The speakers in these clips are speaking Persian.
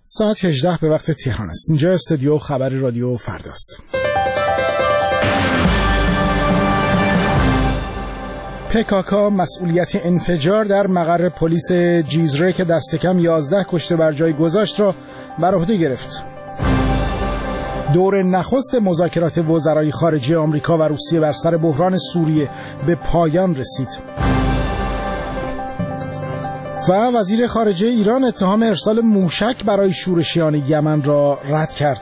ساعت 18 به وقت تهران است. اینجا استودیو خبر رادیو فرداست. PKK مسئولیت انفجار در مقر پلیس جیزره که دست کم 11 کشته بر جای گذاشت را بر عهده گرفت. دور نخست مذاکرات وزرای خارجه آمریکا و روسیه بر سر بحران سوریه به پایان رسید. و وزیر خارجه ایران اتهام ارسال موشک برای شورشیان یمن را رد کرد.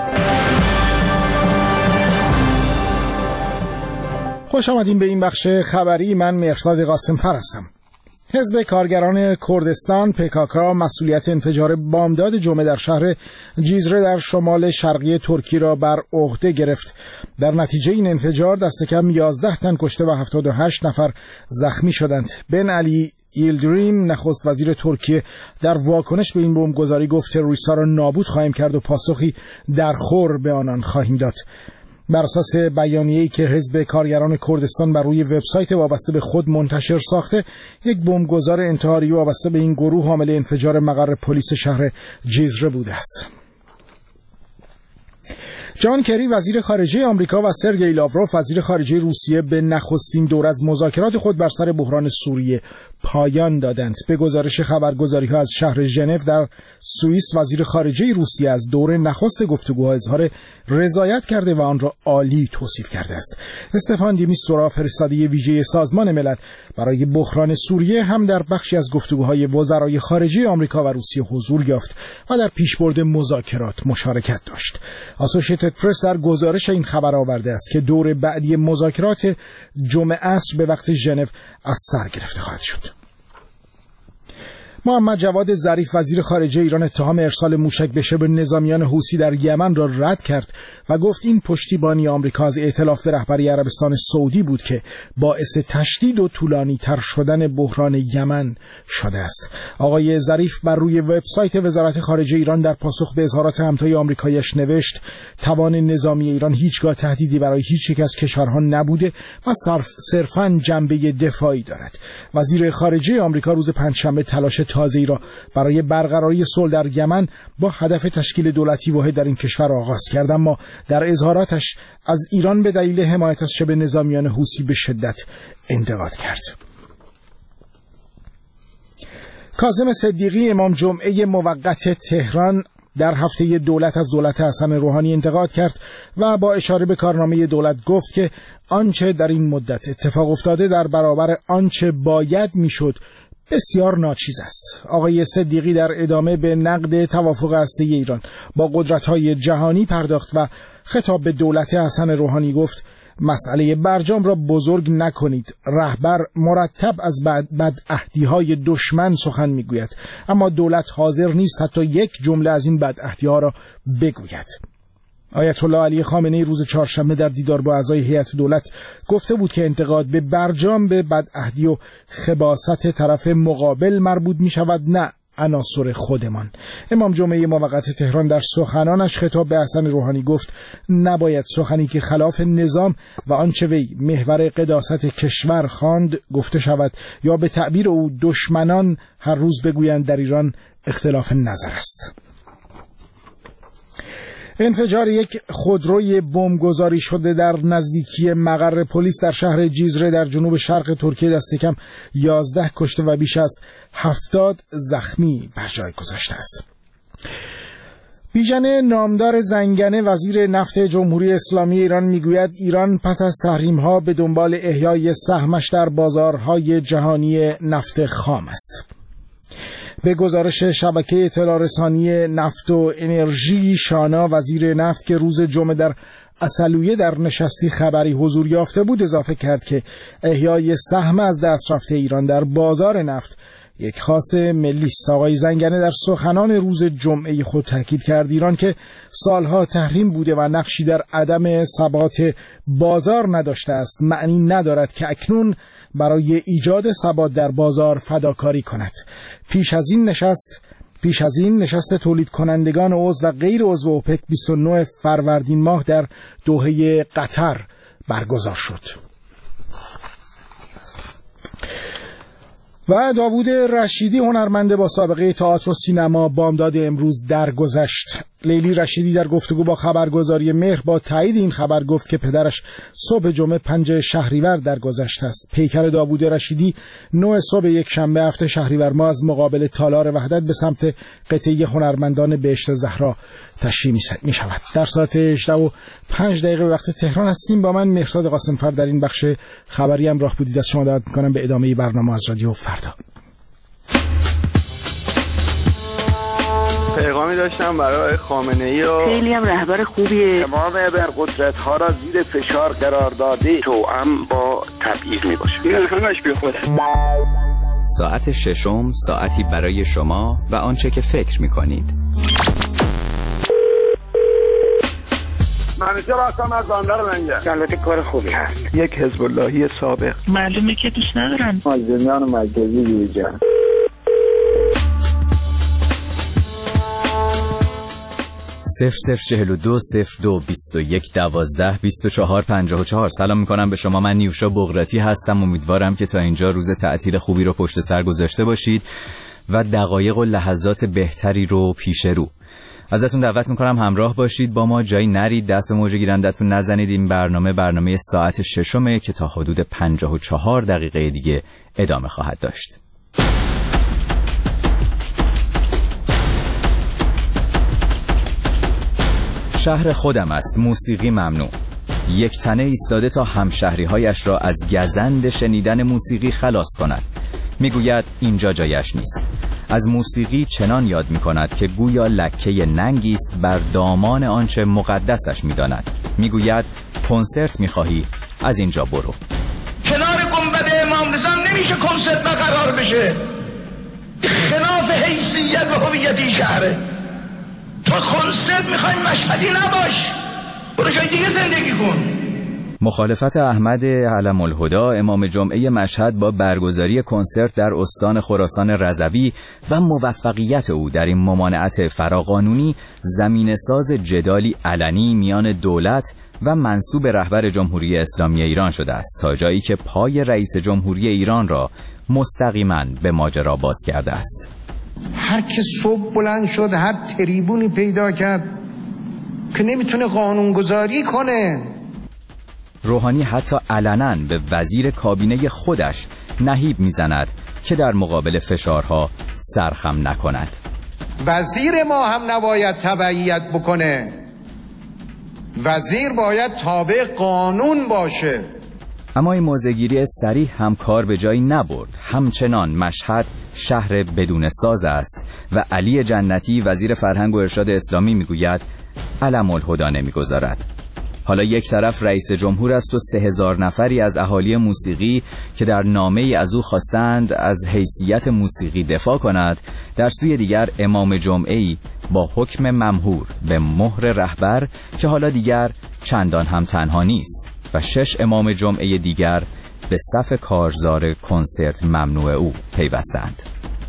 خوش آمدین به این بخش خبری. من مهرداد قاسم‌فر هستم. حزب کارگران کردستان PKK مسئولیت انفجار بامداد جمعه در شهر جیزره در شمال شرقی ترکیه را بر عهده گرفت. در نتیجه این انفجار دست کم 11 تن کشته و 78 نفر زخمی شدند. بن علی یلدریم نخست وزیر ترکیه در واکنش به این بمبگذاری گفت تروریست‌ها را نابود خواهیم کرد و پاسخی درخور به آنان خواهیم داد. بر اساس بیانیه‌ای که حزب کارگران کردستان بر روی وبسایت وابسته به خود منتشر ساخته، یک بمبگذار انتحاری وابسته به این گروه حامل انفجار مقر پلیس شهر جیزره بوده است. جان کری وزیر خارجه آمریکا و سرگئی لاوروف وزیر خارجه روسیه به نخستین دور از مذاکرات خود بر سر بحران سوریه پایان دادند. به گزارش خبرگزاری‌ها از شهر ژنو در سوئیس، وزیر خارجه روسیه از دور نخست گفتگوها اظهار رضایت کرده و آن را عالی توصیف کرده است. استفان دیمیستورا فرستاده ویژه سازمان ملل برای بحران سوریه هم در بخشی از گفتگوهای وزرای خارجه آمریکا و روسیه حضور یافت و در پیشبرد مذاکرات مشارکت داشت. اسوسییتد پرس در گزارش این خبر آورده است که دور بعدی مذاکرات جمعه عصر به وقت ژنو از سر گرفته خواهد شد. محمد جواد ظریف وزیر خارجه ایران اتهام ارسال موشک به شبه نظامیان حوثی در یمن را رد کرد و گفت این پشتیبانی آمریکا از ائتلاف به رهبری عربستان سعودی بود که باعث تشدید و طولانی تر شدن بحران یمن شده است. آقای ظریف بر روی وبسایت وزارت خارجه ایران در پاسخ به اظهارات همتای آمریکایی‌اش نوشت توان نظامی ایران هیچگاه تهدیدی برای هیچ یک از کشورها نبوده و صرفاً جنبه دفاعی دارد. وزیر خارجه آمریکا روز پنجشنبه تلاش تازه‌ای را برای برقراری صلح در یمن با هدف تشکیل دولتی واحد در این کشور آغاز کرد، اما در اظهاراتش از ایران به دلیل حمایت از شبه نظامیان حوثی به شدت انتقاد کرد. کاظم صدیقی امام جمعه موقت تهران در هفته دولت از دولت حسن روحانی انتقاد کرد و با اشاره به کارنامه دولت گفت که آنچه در این مدت اتفاق افتاده در برابر آنچه باید میشد بسیار ناچیز است. آقای صدیقی در ادامه به نقد توافق هسته‌ای ایران با قدرت‌های جهانی پرداخت و خطاب به دولت حسن روحانی گفت مسئله برجام را بزرگ نکنید. رهبر مرتب از بدعهدی‌های دشمن سخن میگوید، اما دولت حاضر نیست حتی یک جمله از این بدعهدی‌ها را بگوید. آیت الله علی خامنه‌ای روز چهارشنبه در دیدار با اعضای هیئت دولت گفته بود که انتقاد به برجام به بدعهدی و خباثت طرف مقابل مربوط می شود، نه عناصر خودمان. امام جمعه موقت تهران در سخنانش خطاب به حسن روحانی گفت نباید سخنی که خلاف نظام و آنچه وی محور قداست کشور خواند گفته شود یا به تعبیر او دشمنان هر روز بگویند در ایران اختلاف نظر است. انفجار یک خودروی بمبگذاری شده در نزدیکی مقر پلیس در شهر جیزره در جنوب شرق ترکیه دست کم 11 کشته و بیش از 70 زخمی بر جای گذاشته است. بیژن نامدار زنگنه وزیر نفت جمهوری اسلامی ایران میگوید ایران پس از تحریم‌ها به دنبال احیای سهمش در بازارهای جهانی نفت خام است. به گزارش شبکه اطلاع رسانی نفت و انرژی شانا، وزیر نفت که روز جمعه در اصلویه در نشستی خبری حضور یافته بود اضافه کرد که احیای سهم از دست رفته ایران در بازار نفت یک خواست ملی است. آقای زنگنه در سخنان روز جمعه خود تاکید کرد ایران که سالها تحریم بوده و نقشی در عدم ثبات بازار نداشته است معنی ندارد که اکنون برای ایجاد ثبات در بازار فداکاری کند. پیش از این نشست تولید کنندگان عضو و غیر عضو اوپک 29 فروردین ماه در دوحه قطر برگزار شد. و داوود رشیدی، هنرمند با سابقه تئاتر و سینما، بامداد امروز درگذشت. لیلی رشیدی در گفتگو با خبرگزاری مهر با تایید این خبر گفت که پدرش صبح جمعه 5 شهریور درگذشت است. پیکر داوود رشیدی 9 صبح یک شنبه هفته شهریور ماه از مقابل تالار وحدت به سمت قطعه هنرمندان بهشت زهرا تشییع می شود. در ساعت 18:05 وقت تهران هستیم. با من مهرزاد قاسمفر در این بخش خبری همراه بودید. از شما دعوت می‌کنم به ادامه برنامه از رادیو فردا. پیغامی داشتم برای خامنه‌ای و خیلی هم رهبر خوبیه. امام ابرقدرت‌ها را زیر فشار قرار داده توأم با تبعیض میباشه. این همش بی خوده. ساعت ششم، ساعتی برای شما و آنچه که فکر می‌کنید. منیجر هستم از بندر منجر. البته کار خوبی هست. یک حزب اللهی سابق. معلومه که دوست ندارن. مازندران مرکزی بیرجان. صفر 42 02 21 12 24 54. سلام میکنم به شما. من نیوشا بغراتی هستم. امیدوارم که تا اینجا روز تعطیل خوبی رو پشت سر گذاشته باشید و دقایق و لحظات بهتری رو پیش رو. ازتون دعوت میکنم همراه باشید با ما، جایی نرید، دست به موج گیرندتون نزنید. این برنامه ساعت ششمه که تا حدود 54 دقیقه دیگه ادامه خواهد داشت. شهر خودم است، موسیقی ممنوع. یک تنه ایستاده تا همشهری‌هایش را از گزند شنیدن موسیقی خلاص کند. میگوید اینجا جایش نیست. از موسیقی چنان یاد میکند که گویا لکه ننگی است بر دامان آنچه مقدسش میداند. میگوید کنسرت میخواهی؟ از اینجا برو. کنار گنبد امام رضا نمیشه کنسرت برقرار بشه. خلاف حیثیت و هویت این شهره. تو کنسرت میخوای مشهدی نباش، برو جای دیگه زندگی کن. مخالفت احمد علم الهدا امام جمعه مشهد با برگزاری کنسرت در استان خراسان رضوی و موفقیت او در این ممانعت فراقانونی زمینه ساز جدالی علنی میان دولت و منسوب رهبر جمهوری اسلامی ایران شده است، تا جایی که پای رئیس جمهوری ایران را مستقیما به ماجرا باز کرده است. هر که صبح بلند شد هر تریبونی پیدا کرد که نمیتونه قانونگذاری کنه. روحانی حتی علناً به وزیر کابینه خودش نهیب میزند که در مقابل فشارها سرخم نکند. وزیر ما هم نباید تبعیت بکنه، وزیر باید تابع قانون باشه. اما این موضع‌گیری صریح هم کار به جایی نبرد. همچنان مشهد شهر بدون ساز است و علی جنتی وزیر فرهنگ و ارشاد اسلامی میگوید علم الهدا نمیگذارد. حالا یک طرف رئیس جمهور است و 3000 نفری از اهالی موسیقی که در نامه‌ای از او خواستند از حیثیت موسیقی دفاع کند، در سوی دیگر امام جمعه‌ای با حکم ممهور به مهر رهبر که حالا دیگر چندان هم تنها نیست و 6 امام جمعه دیگر به صف کارزار کنسرت ممنوع او پیوستند.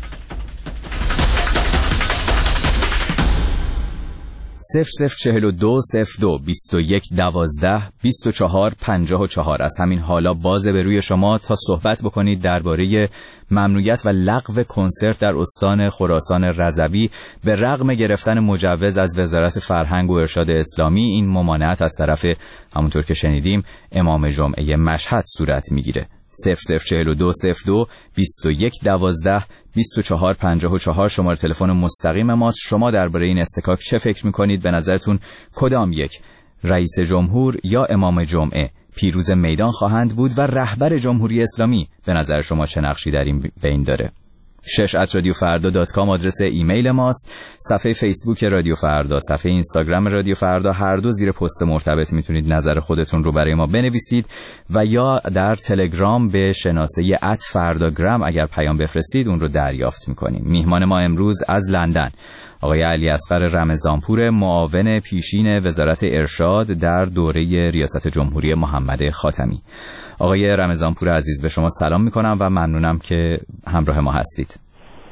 0042 02 21 12 24 54. از همین حالا بازه به روی شما تا صحبت بکنید درباره ممنوعیت و لغو کنسرت در استان خراسان رضوی. به رغم گرفتن مجوز از وزارت فرهنگ و ارشاد اسلامی، این ممانعت از طرف همونطور که شنیدیم امام جمعه مشهد صورت میگیره. 0042 02 21 12 24 54 شماره تلفن مستقیم ماست. شما درباره این استکاک چه فکر میکنید؟ به نظرتون کدام یک، رئیس جمهور یا امام جمعه، پیروز میدان خواهند بود و رهبر جمهوری اسلامی به نظر شما چه نقشی در این بین داره؟ 6@radiofarda.com آدرس ایمیل ماست. صفحه فیسبوک رادیو فردا، صفحه اینستاگرام رادیو فردا، هر دو زیر پست مرتبط میتونید نظر خودتون رو برای ما بنویسید و یا در تلگرام به شناسه @فرداگرام اگر پیام بفرستید اون رو دریافت میکنیم. میهمان ما امروز از لندن آقای علی اصغر رمضانپور، معاون پیشین وزارت ارشاد در دوره ریاست جمهوری محمد خاتمی. آقای رمضانپور عزیز، به شما سلام میکنم و ممنونم که همراه ما هستید.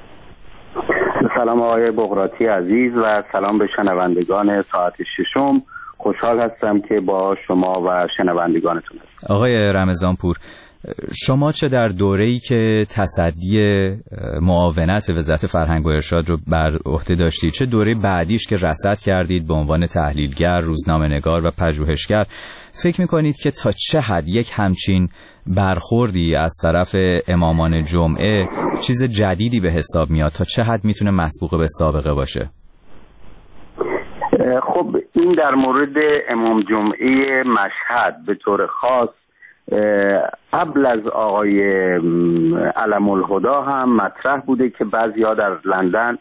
سلام آقای بغراتی عزیز و سلام به شنوندگان ساعت ششم. خوشحال هستم که با شما و شنوندگانتون هستم. آقای رمضانپور، شما چه در دوره‌ای که تصدی معاونت وزارت فرهنگ و ارشاد رو بر عهده داشتید، چه دوره بعدیش که رصد کردید به عنوان تحلیلگر، روزنامه‌نگار و پژوهشگر، فکر می‌کنید که تا چه حد یک همچین برخوردی از طرف امامان جمعه چیز جدیدی به حساب میاد؟ تا چه حد میتونه مسبوق به سابقه باشه؟ خب این در مورد امام جمعه مشهد به طور خاص قبل از آقای علم الهدا هم مطرح بوده که بعضی‌ها در لندن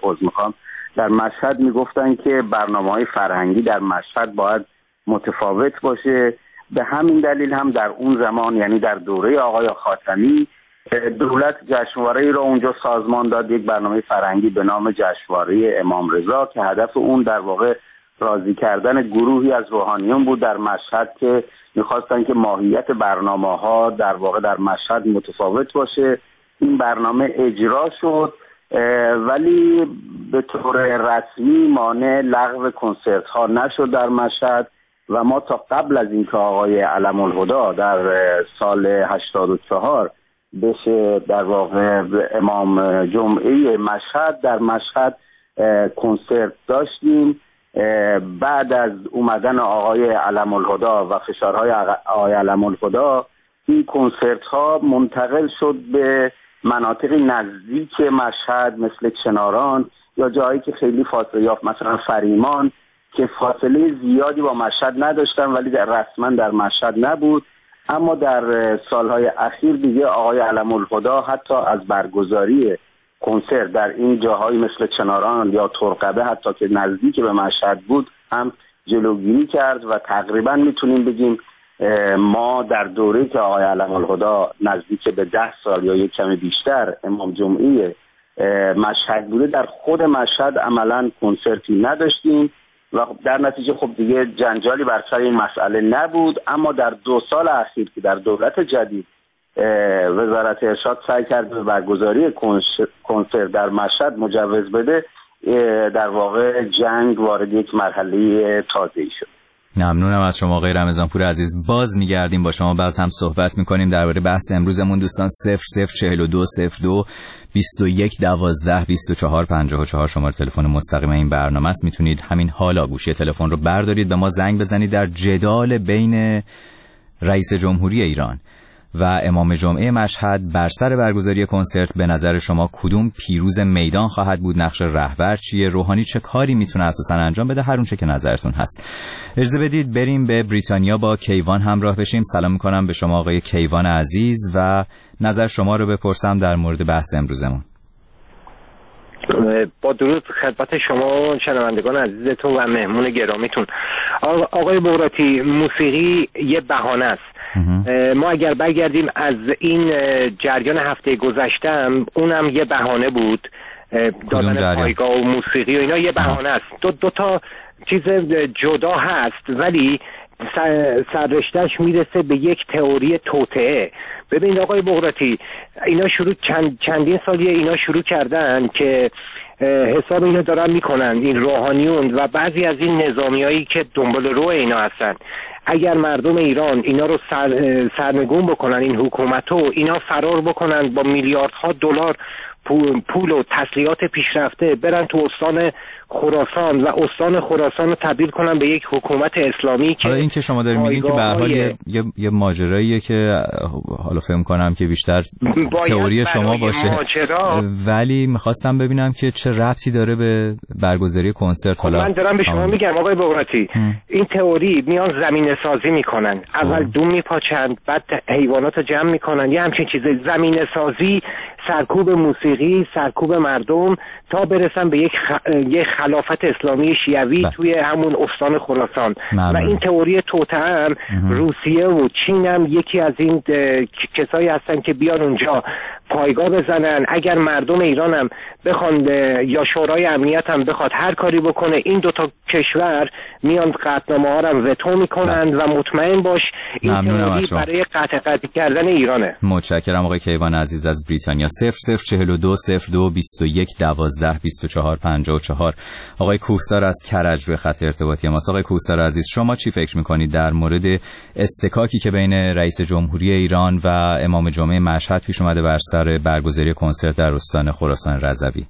در مشهد میگفتن که برنامه‌های فرهنگی در مشهد باید متفاوت باشه. به همین دلیل هم در اون زمان، یعنی در دوره آقای خاتمی، دولت جشنواره‌ای را اونجا سازمان داد، یک برنامه فرهنگی به نام جشنواره امام رضا که هدف اون در واقع راضی کردن گروهی از روحانیون بود در مشهد که می‌خواستن که ماهیت برنامه‌ها در واقع در مشهد متفاوت باشه. این برنامه اجرا شد ولی به طور رسمی مانع لغو کنسرت‌ها نشد در مشهد و ما تا قبل از اینکه آقای علم الهدا در سال 84 بشه در واقع امام جمعه مشهد، در مشهد کنسرت داشتیم. بعد از اومدن آقای علم الهدا و فشارهای آقای علم الهدا این کنسرت ها منتقل شد به مناطق نزدیک مشهد مثل چناران یا جایی که خیلی فاصله یافت، مثلا فریمان که فاصله زیادی با مشهد نداشتن ولی رسما در مشهد نبود. اما در سالهای اخیر دیگه آقای علم الهدا حتی از برگزاری کنسرت در این جاهایی مثل چناران یا ترقبه حتی که نزدیک به مشهد بود هم جلوگیری کرد و تقریبا میتونیم بگیم ما در دوره‌ای که آقای علم الهدا نزدیک به 10 سال یا یک کمی بیشتر امام جمعه مشهد بوده، در خود مشهد عملا کنسرتی نداشتیم و در نتیجه خب دیگه جنجالی بر سر این مسئله نبود. اما در 2 سال اخیر که در دولت جدید وزارت ارشاد سعی کرد به برگزاری کنسرت در مشهد مجوز بده، در واقع جنگ وارد یک مرحله تازه‌ای شد. ممنونم از شما آقای رمضانپور عزیز. باز میگردیم با شما، باز هم صحبت میکنیم درباره بحث امروزمون. دوستان 004202 21 12 24 54 شماره تلفن مستقیم این برنامه است. میتونید همین حالا گوشی تلفن رو بردارید به ما زنگ بزنید. در جدال بین رئیس جمهوری ایران و امام جمعه مشهد بر سر برگزاری کنسرت به نظر شما کدوم پیروز میدان خواهد بود؟ نقش رهبر چیه؟ روحانی چه کاری میتونه اساسا انجام بده؟ هر اون چه که نظرتون هست. اجازه بدید بریم به بریتانیا با کیوان همراه بشیم. سلام میکنم به شما آقای کیوان عزیز و نظر شما رو بپرسم در مورد بحث امروزمون. با درود خدمت شما شنوندگان عزیزتون و مهمون گرامیتون. آقای بغراتی، موسیقی یه بهانه است. ما اگر برگردیم از این جریان هفته گذشتم، اونم یه بهانه بود، دادن پایگاه و موسیقی و اینا یه بهانه است. دو تا چیز جدا هست ولی سررشتهش میرسه به یک تئوری توطئه. ببینید آقای بغراتی، اینا چندین سالیه اینا شروع کردن که حساب اینو دارن میکنن، این روحانیون و بعضی از این نظامیایی که دنبال رو اینا هستن. اگر مردم ایران اینا رو سرنگون بکنن، این حکومتو اینا فرار بکنن با میلیاردها دلار پول و تسلیحات پیشرفته، برن تو استان خراسان و استان خراسان رو تبدیل کنن به یک حکومت اسلامی. که این که شما دارید میگین که به هر حال یه ماجراییه که حالا فهم کنم که بیشتر تئوری شما باشه، ولی میخواستم ببینم که چه ربطی داره به برگزاری کنسرت. حالا من دارم به شما میگم آقای بغراتی، این تئوری میان زمینه سازی میکنن، اول دون میپاچند، بعد حیوانات رو جمع میکنن، یه همچین چیزه، زمینه سازی، سرکوب موسیقی، سرکوب مردم تا برسن به یک خلافت اسلامی شیعوی توی همون استان خراسان. و این تئوری توطئه هم روسیه و چین هم یکی از این کسایی هستن که بیان اونجا پایگاه بزنن، اگر مردم ایران هم بخوان یا شورای امنیت هم بخواد هر کاری بکنه، این دوتا کشور میان قطعنامه ها رو وتو میکنند و مطمئن باش این تئوری برای قطع کردن ایرانه. متشکرم آقای کیوان عزیز از بریتانیا. 0042 02 21 12 24 54. آقای کوهسار از کرج روی خط ارتباطی ماست. آقای کوهسار عزیز، شما چی فکر میکنید در مورد استکاکی که بین رئیس جمهوری ایران و امام جمعه مشهد پیش اومده بر سر برگزاری کنسرت در استان خراسان رضوی؟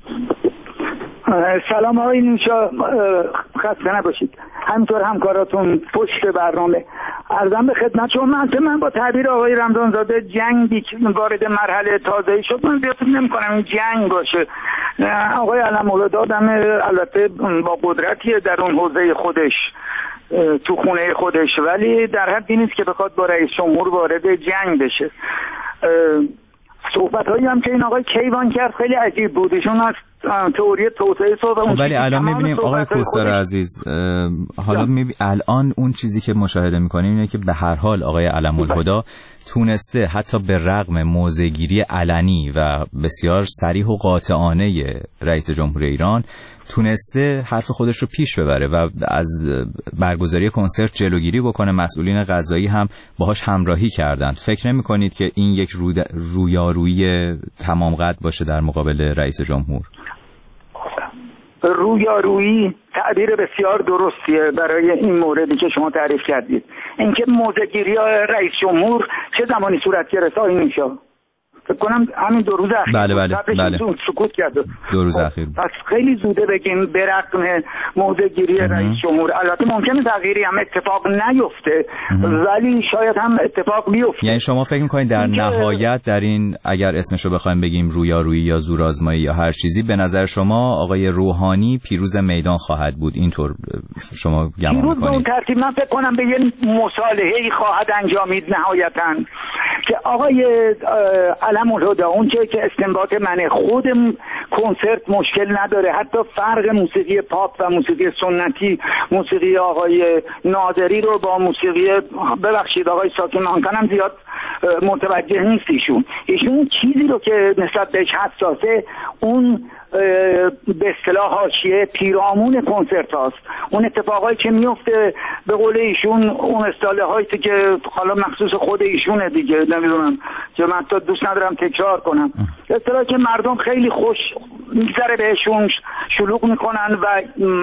سلام آقای نیوشا، خسته نباشید. همینطور همکاراتون پشت برنامه. عرضم به خدمت شما، من با تعبیر آقای رمضانزاده جنگی وارد مرحله تازه‌ای شد، من بیاد نمی‌کنم این جنگ باشه. آقای علم‌الهدی آدم البته با قدرتیه در اون حوزه خودش، تو خونه خودش، ولی در حدی نیست که بخواد با رئیس جمهور وارد جنگ بشه. صحبت‌هایی هم که این آقای کیوان کرد خیلی عجیب بود. ایشون از تئوری توسعه صحبت. ولی الان می‌بینیم آقای کوهسار عزیز، حالا الان اون چیزی که مشاهده می‌کنیم اینه که به هر حال آقای علم‌الهدی تونسته حتی به رغم موضع‌گیری علنی و بسیار صریح و قاطعانه رئیس جمهوری ایران تونسته حرف خودش رو پیش ببره و از برگزاری کنسرت جلوگیری بکنه. مسئولین قضایی هم باهاش همراهی کردند. فکر نمی‌کنید که این یک رویارویی تمام قد باشه در مقابل رئیس جمهور؟ رویارویی تعبیر بسیار درستیه برای این موردی که شما تعریف کردید. اینکه موضع‌گیری رئیس جمهور چه زمانی صورت گرفت آقای نیوشا؟ فکر کنم همین 2 روز اخیر. بله. سکوت کرد. 2 روز اخیر. پس خیلی زوده بگیم به رغم موضع‌گیری رئیس جمهور. البته ممکنه تغییری هم اتفاق نیفته، ولی شاید هم اتفاق بیفته. یعنی شما فکر می‌کنید در نهایت در این، اگر اسمشو بخوایم بگیم رویارویی یا زورآزمایی یا هر چیزی، به نظر شما آقای روحانی پیروز میدان خواهد بود؟ اینطور شما گمان می‌کنید؟ پیروز به اون ترتیب من فکر کنم به یه مصالحه‌ای خواهد انجامید نهایتاً که آقای علم‌الهدی اون که استنباط منه، خود کنسرت مشکل نداره. حتی فرق موسیقی پاپ و موسیقی سنتی، موسیقی آقای ناظری رو با موسیقی ببخشید آقای ساکن مانکن هم زیاد متوجه نیست. ایشون چیزی رو که نسبت بهش حساسه، اون به اصطلاح حاشیه پیرامون کنسرت هاست. اون اتفاقایی که میفته به قول ایشون، اون اصطلاح هایی که حالا مخصوص خود ایشونه دیگه، نمیدونم که من تا دوست ندارم تکرار کنم، اصطلاحی که مردم خیلی خوش میگذره بهشون، شلوغ میکنن و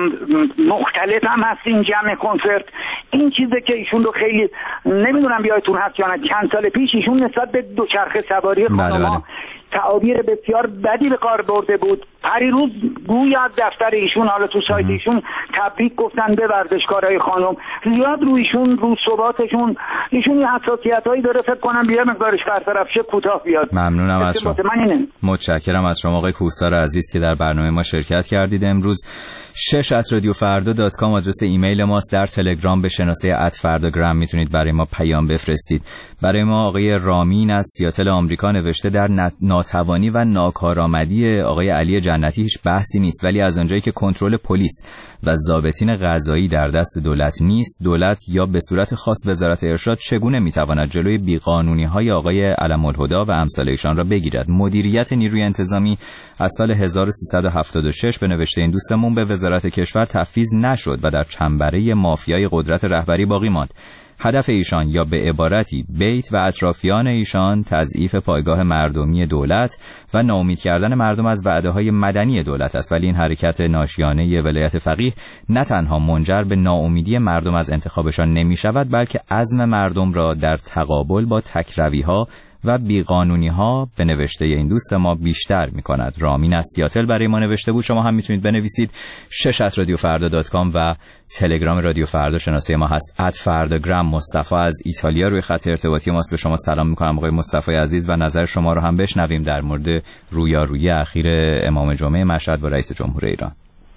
مختلف هم هست این جمع کنسرت. این چیزه که ایشون رو خیلی نمیدونم یادتون هست یا نه، چند سال پیش ایشون نسبت به دوچرخه سواری خانم‌ها تعابیر بسیار بدی به کار برده بود. پریروز گویا از دفتر ایشون، حالا تو سایت ایشون تبریک گفتن به ورزشکارای خانم. زیاد رویشون، رو ثباتشون، ایشون یه حساسیتایی داره، فکر کنم بیاد مقدارش برطرف شه کوتاه بیاد. ممنونم از شما. متشکرم از شما آقای کوهسار عزیز که در برنامه ما شرکت کردید امروز. 6@radiofarda.com آدرس ایمیل ماست. در تلگرام به شناسه @fardagram میتونید برای ما پیام بفرستید. برای ما آقای رامین از سیاتل آمریکا نوشته در ناتوانی و ناکارآمدی آقای علی جنتی هیچ بحثی نیست، ولی از اونجایی که کنترل پلیس و ضابطین قضایی در دست دولت نیست، دولت یا به صورت خاص وزارت ارشاد چگونه میتواند جلوی بیقانونی‌های آقای علم‌الهدی و امثال ایشان را بگیرد؟ مدیریت نیروی انتظامی از سال 1376 به نوشته این دوستمون به وزارت کشور تفویض نشد و در چنبره مافیای قدرت رهبری باقی ماند. هدف ایشان یا به عبارتی بیت و اطرافیان ایشان تضعیف پایگاه مردمی دولت و ناامید کردن مردم از وعده‌های مدنی دولت است، ولی این حرکت ناشیانه ولایت فقیه نه تنها منجر به ناامیدی مردم از انتخابشان نمی‌شود، بلکه عزم مردم را در تقابل با تکروی‌ها و بیقانونی‌ها به نوشته این دوست ما بیشتر می‌کند. رامین از سیاتل برای ما نوشته بود. شما هم میتونید بنویسید 6@radiofarda.com و تلگرام رادیو فردا شناسه ما هست @fardagram. مصطفی از ایتالیا روی خط ارتباطی ماست. به شما سلام می‌کنم آقای مصطفی عزیز و نظر شما رو هم بشنویم در مورد رویارویی اخیر امام جمعه مشهد با رئیس جمهور ایران.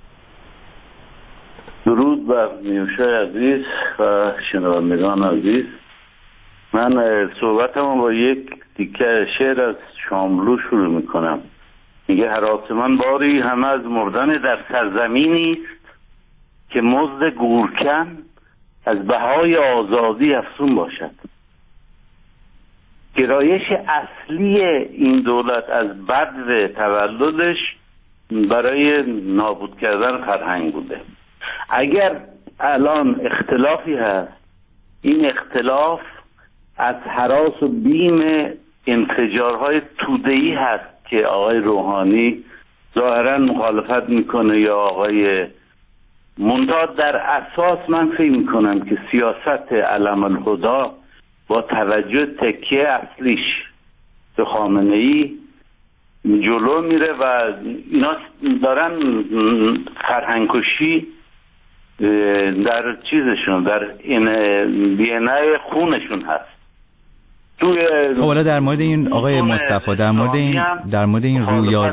درود بر نیوشا عزیز و شنوندگان عزیز. من صحبتم با یک تیکه شعر از شاملو شروع میکنم. میگه هر آسمان باری همه از مردن در سرزمینی است که مزد گورکن از بهای آزادی افزون باشد. گرایش اصلی این دولت از بدو تولدش برای نابود کردن فرهنگ بوده. اگر الان اختلافی هست، این اختلاف از هراس و بیم انفجارهای توده‌ای هست که آقای روحانی ظاهرا مخالفت میکنه یا آقای منتها. در اساس من فکر میکنم که سیاست علم الهدا با توجه تکیه اصلیش به خامنه‌ای جلو میره و اینا دارن فرهنگ‌کشی در چیزشون، در این DNA خونشون هست. خب حالا در مورد این آقای مصطفی، در مورد این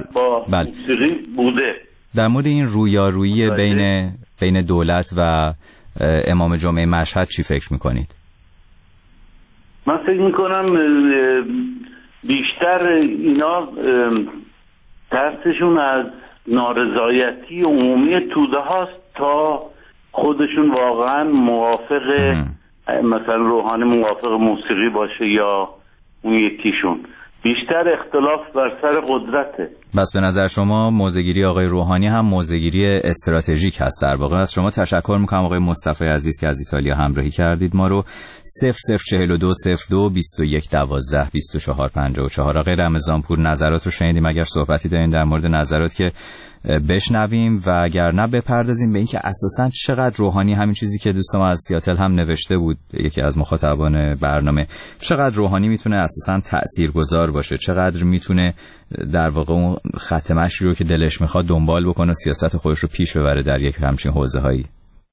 بوده، در مورد این رویارویی بین دولت و امام جمعه مشهد چی فکر میکنید؟ من فکر میکنم بیشتر اینا ترسشون از نارضایتی عمومی توده هاست تا خودشون واقعا موافق مثلا روحانی موافق موسیقی باشه یا اون یکیشون. بیشتر اختلاف بر سر قدرته. بس به نظر شما موضع‌گیری آقای روحانی هم موضع‌گیری استراتژیک هست در واقع. از شما تشکر میکنم آقای مصطفی عزیز که از ایتالیا همراهی کردید ما رو. 004202 2112 2454. آقای رمضانپور نظرات رو شنیدیم، اگر صحبتی دارین در مورد نظرات که بشنویم و اگر نه بپردازیم به اینکه اساساً چقدر روحانی، همین چیزی که دوستم از سیاتل هم نوشته بود یکی از مخاطبان برنامه، چقدر روحانی میتونه اساساً تاثیرگذار باشه، چقدر میتونه در واقع اون خط مشی رو که دلش میخواد دنبال بکنه و سیاست خودش رو پیش ببره در یک همچین حوزه‌هایی.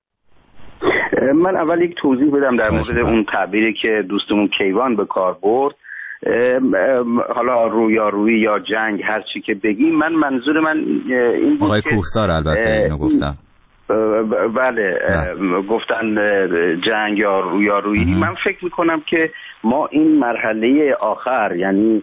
من اول یک توضیح بدم در مورد اون تعبیری که دوستمون کیوان به کار برد. حالا رویارویی یا جنگ هر چی که بگیم، منظور من این بود آقای کوهسار البته اینو گفتم. بله گفتن جنگ یا رویارویی. من فکر میکنم که ما این مرحله آخر، یعنی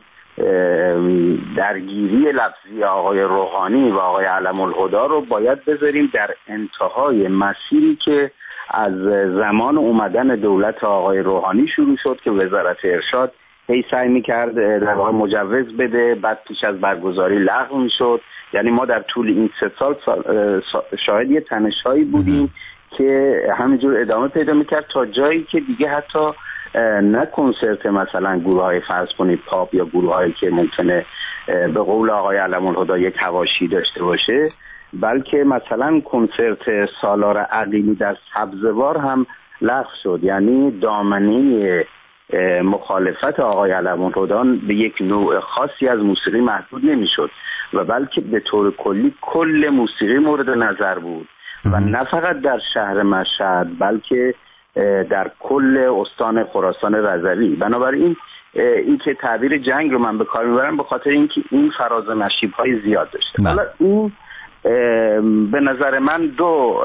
درگیری لفظی آقای روحانی و آقای علم الهدا رو باید بذاریم در انتهای مسیری که از زمان اومدن دولت آقای روحانی شروع شد که وزارت ارشاد هی سعی میکرد در واقع مجوز بده، بعد پیش از برگزاری لغو میشد. یعنی ما در طول این 3 سال شاهد یه تنش‌هایی بودیم که همینجور ادامه پیدا میکرد تا جایی که دیگه حتی نه کنسرت مثلا گروه‌های فرض کنید پاپ یا گروه‌هایی که ممکنه به قول آقای علم الهدا یک حواشی داشته باشه، بلکه مثلا کنسرت سالار عقیلی در سبزوار هم لغو شد. یعنی دامنه مخالفت آقای علم الهدا به یک نوع خاصی از موسیقی محدود نمیشد و بلکه به طور کلی کل موسیقی مورد نظر بود و نه فقط در شهر مشهد بلکه در کل استان خراسان رضوی. بنابراین این که تعبیر جنگ رو من به کار میبرم به خاطر اینکه این فراز و نشیب‌های زیاد داشته. حالا این به نظر من دو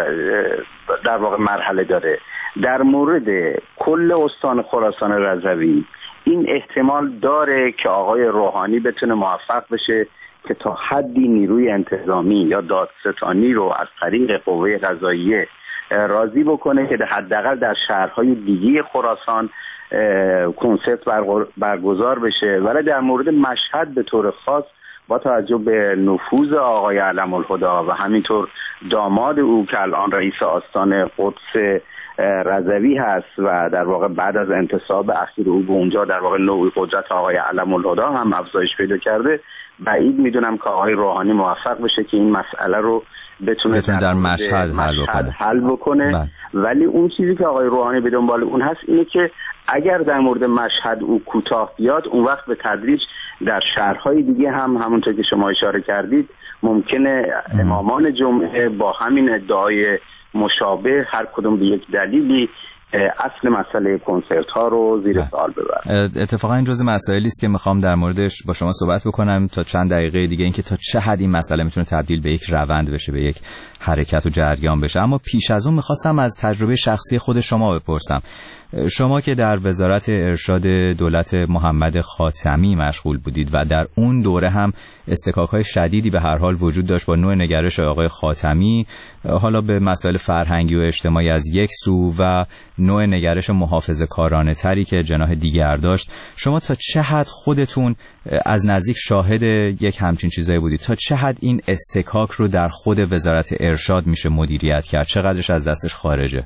در واقع مرحله داره. در مورد کل استان خراسان رضوی این احتمال داره که آقای روحانی بتونه موفق بشه که تا حدی نیروی انتظامی یا دادستانی رو از طریق قوه قضاییه راضی بکنه که حداقل در شهرهای دیگه خراسان کنسرت برگزار بشه. ولی در مورد مشهد به طور خاص با توجه به نفوذ آقای علم الهدا و همینطور داماد او که الان رئیس آستان قدس رضوی هست و در واقع بعد از انتصاب اخیر او به اونجا در واقع نوعی قدرت آقای علم الهدا هم افزایش پیدا کرده، بعید میدونم که آقای روحانی موفق بشه که این مسئله رو بتونه در مشهد حل بکنه. ولی اون چیزی که آقای روحانی به دنبال اون هست اینه که اگر در مورد مشهد او کوتاه بیاد، اون وقت به تدریج در شهرهای دیگه هم همونطور که شما اشاره کردید ممکنه امامان جمعه با همین ادعای مشابه هر کدوم به یک دلیلی اصل مسئله کنسرت ها رو زیر سوال ببرن. اتفاقا این جزء مسائلی است که میخوام در موردش با شما صحبت بکنم تا چند دقیقه دیگه، اینکه تا چه حد این مسئله میتونه تبدیل به یک روند بشه، به یک حرکت و جریان بشه. اما پیش از اون میخواستم از تجربه شخصی خود شما بپرسم. شما که در وزارت ارشاد دولت محمد خاتمی مشغول بودید و در اون دوره هم استکاک‌های شدیدی به هر حال وجود داشت با نوع نگرش آقای خاتمی، حالا به مسائل فرهنگی و اجتماعی از یک سو و نوع نگرش محافظه‌کارانه تری که جناح دیگر داشت، شما تا چه حد خودتون از نزدیک شاهد یک همچین چیزایی بودید؟ تا چه حد این استکاک رو در خود وزارت ارشاد میشه مدیریت کرد؟ چقدرش از دستش خارجه؟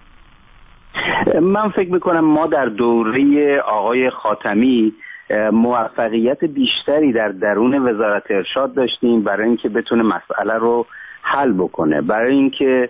من فکر میکنم ما در دوره آقای خاتمی موفقیت بیشتری در درون وزارت ارشاد داشتیم برای اینکه بتونه مسئله رو حل بکنه، برای اینکه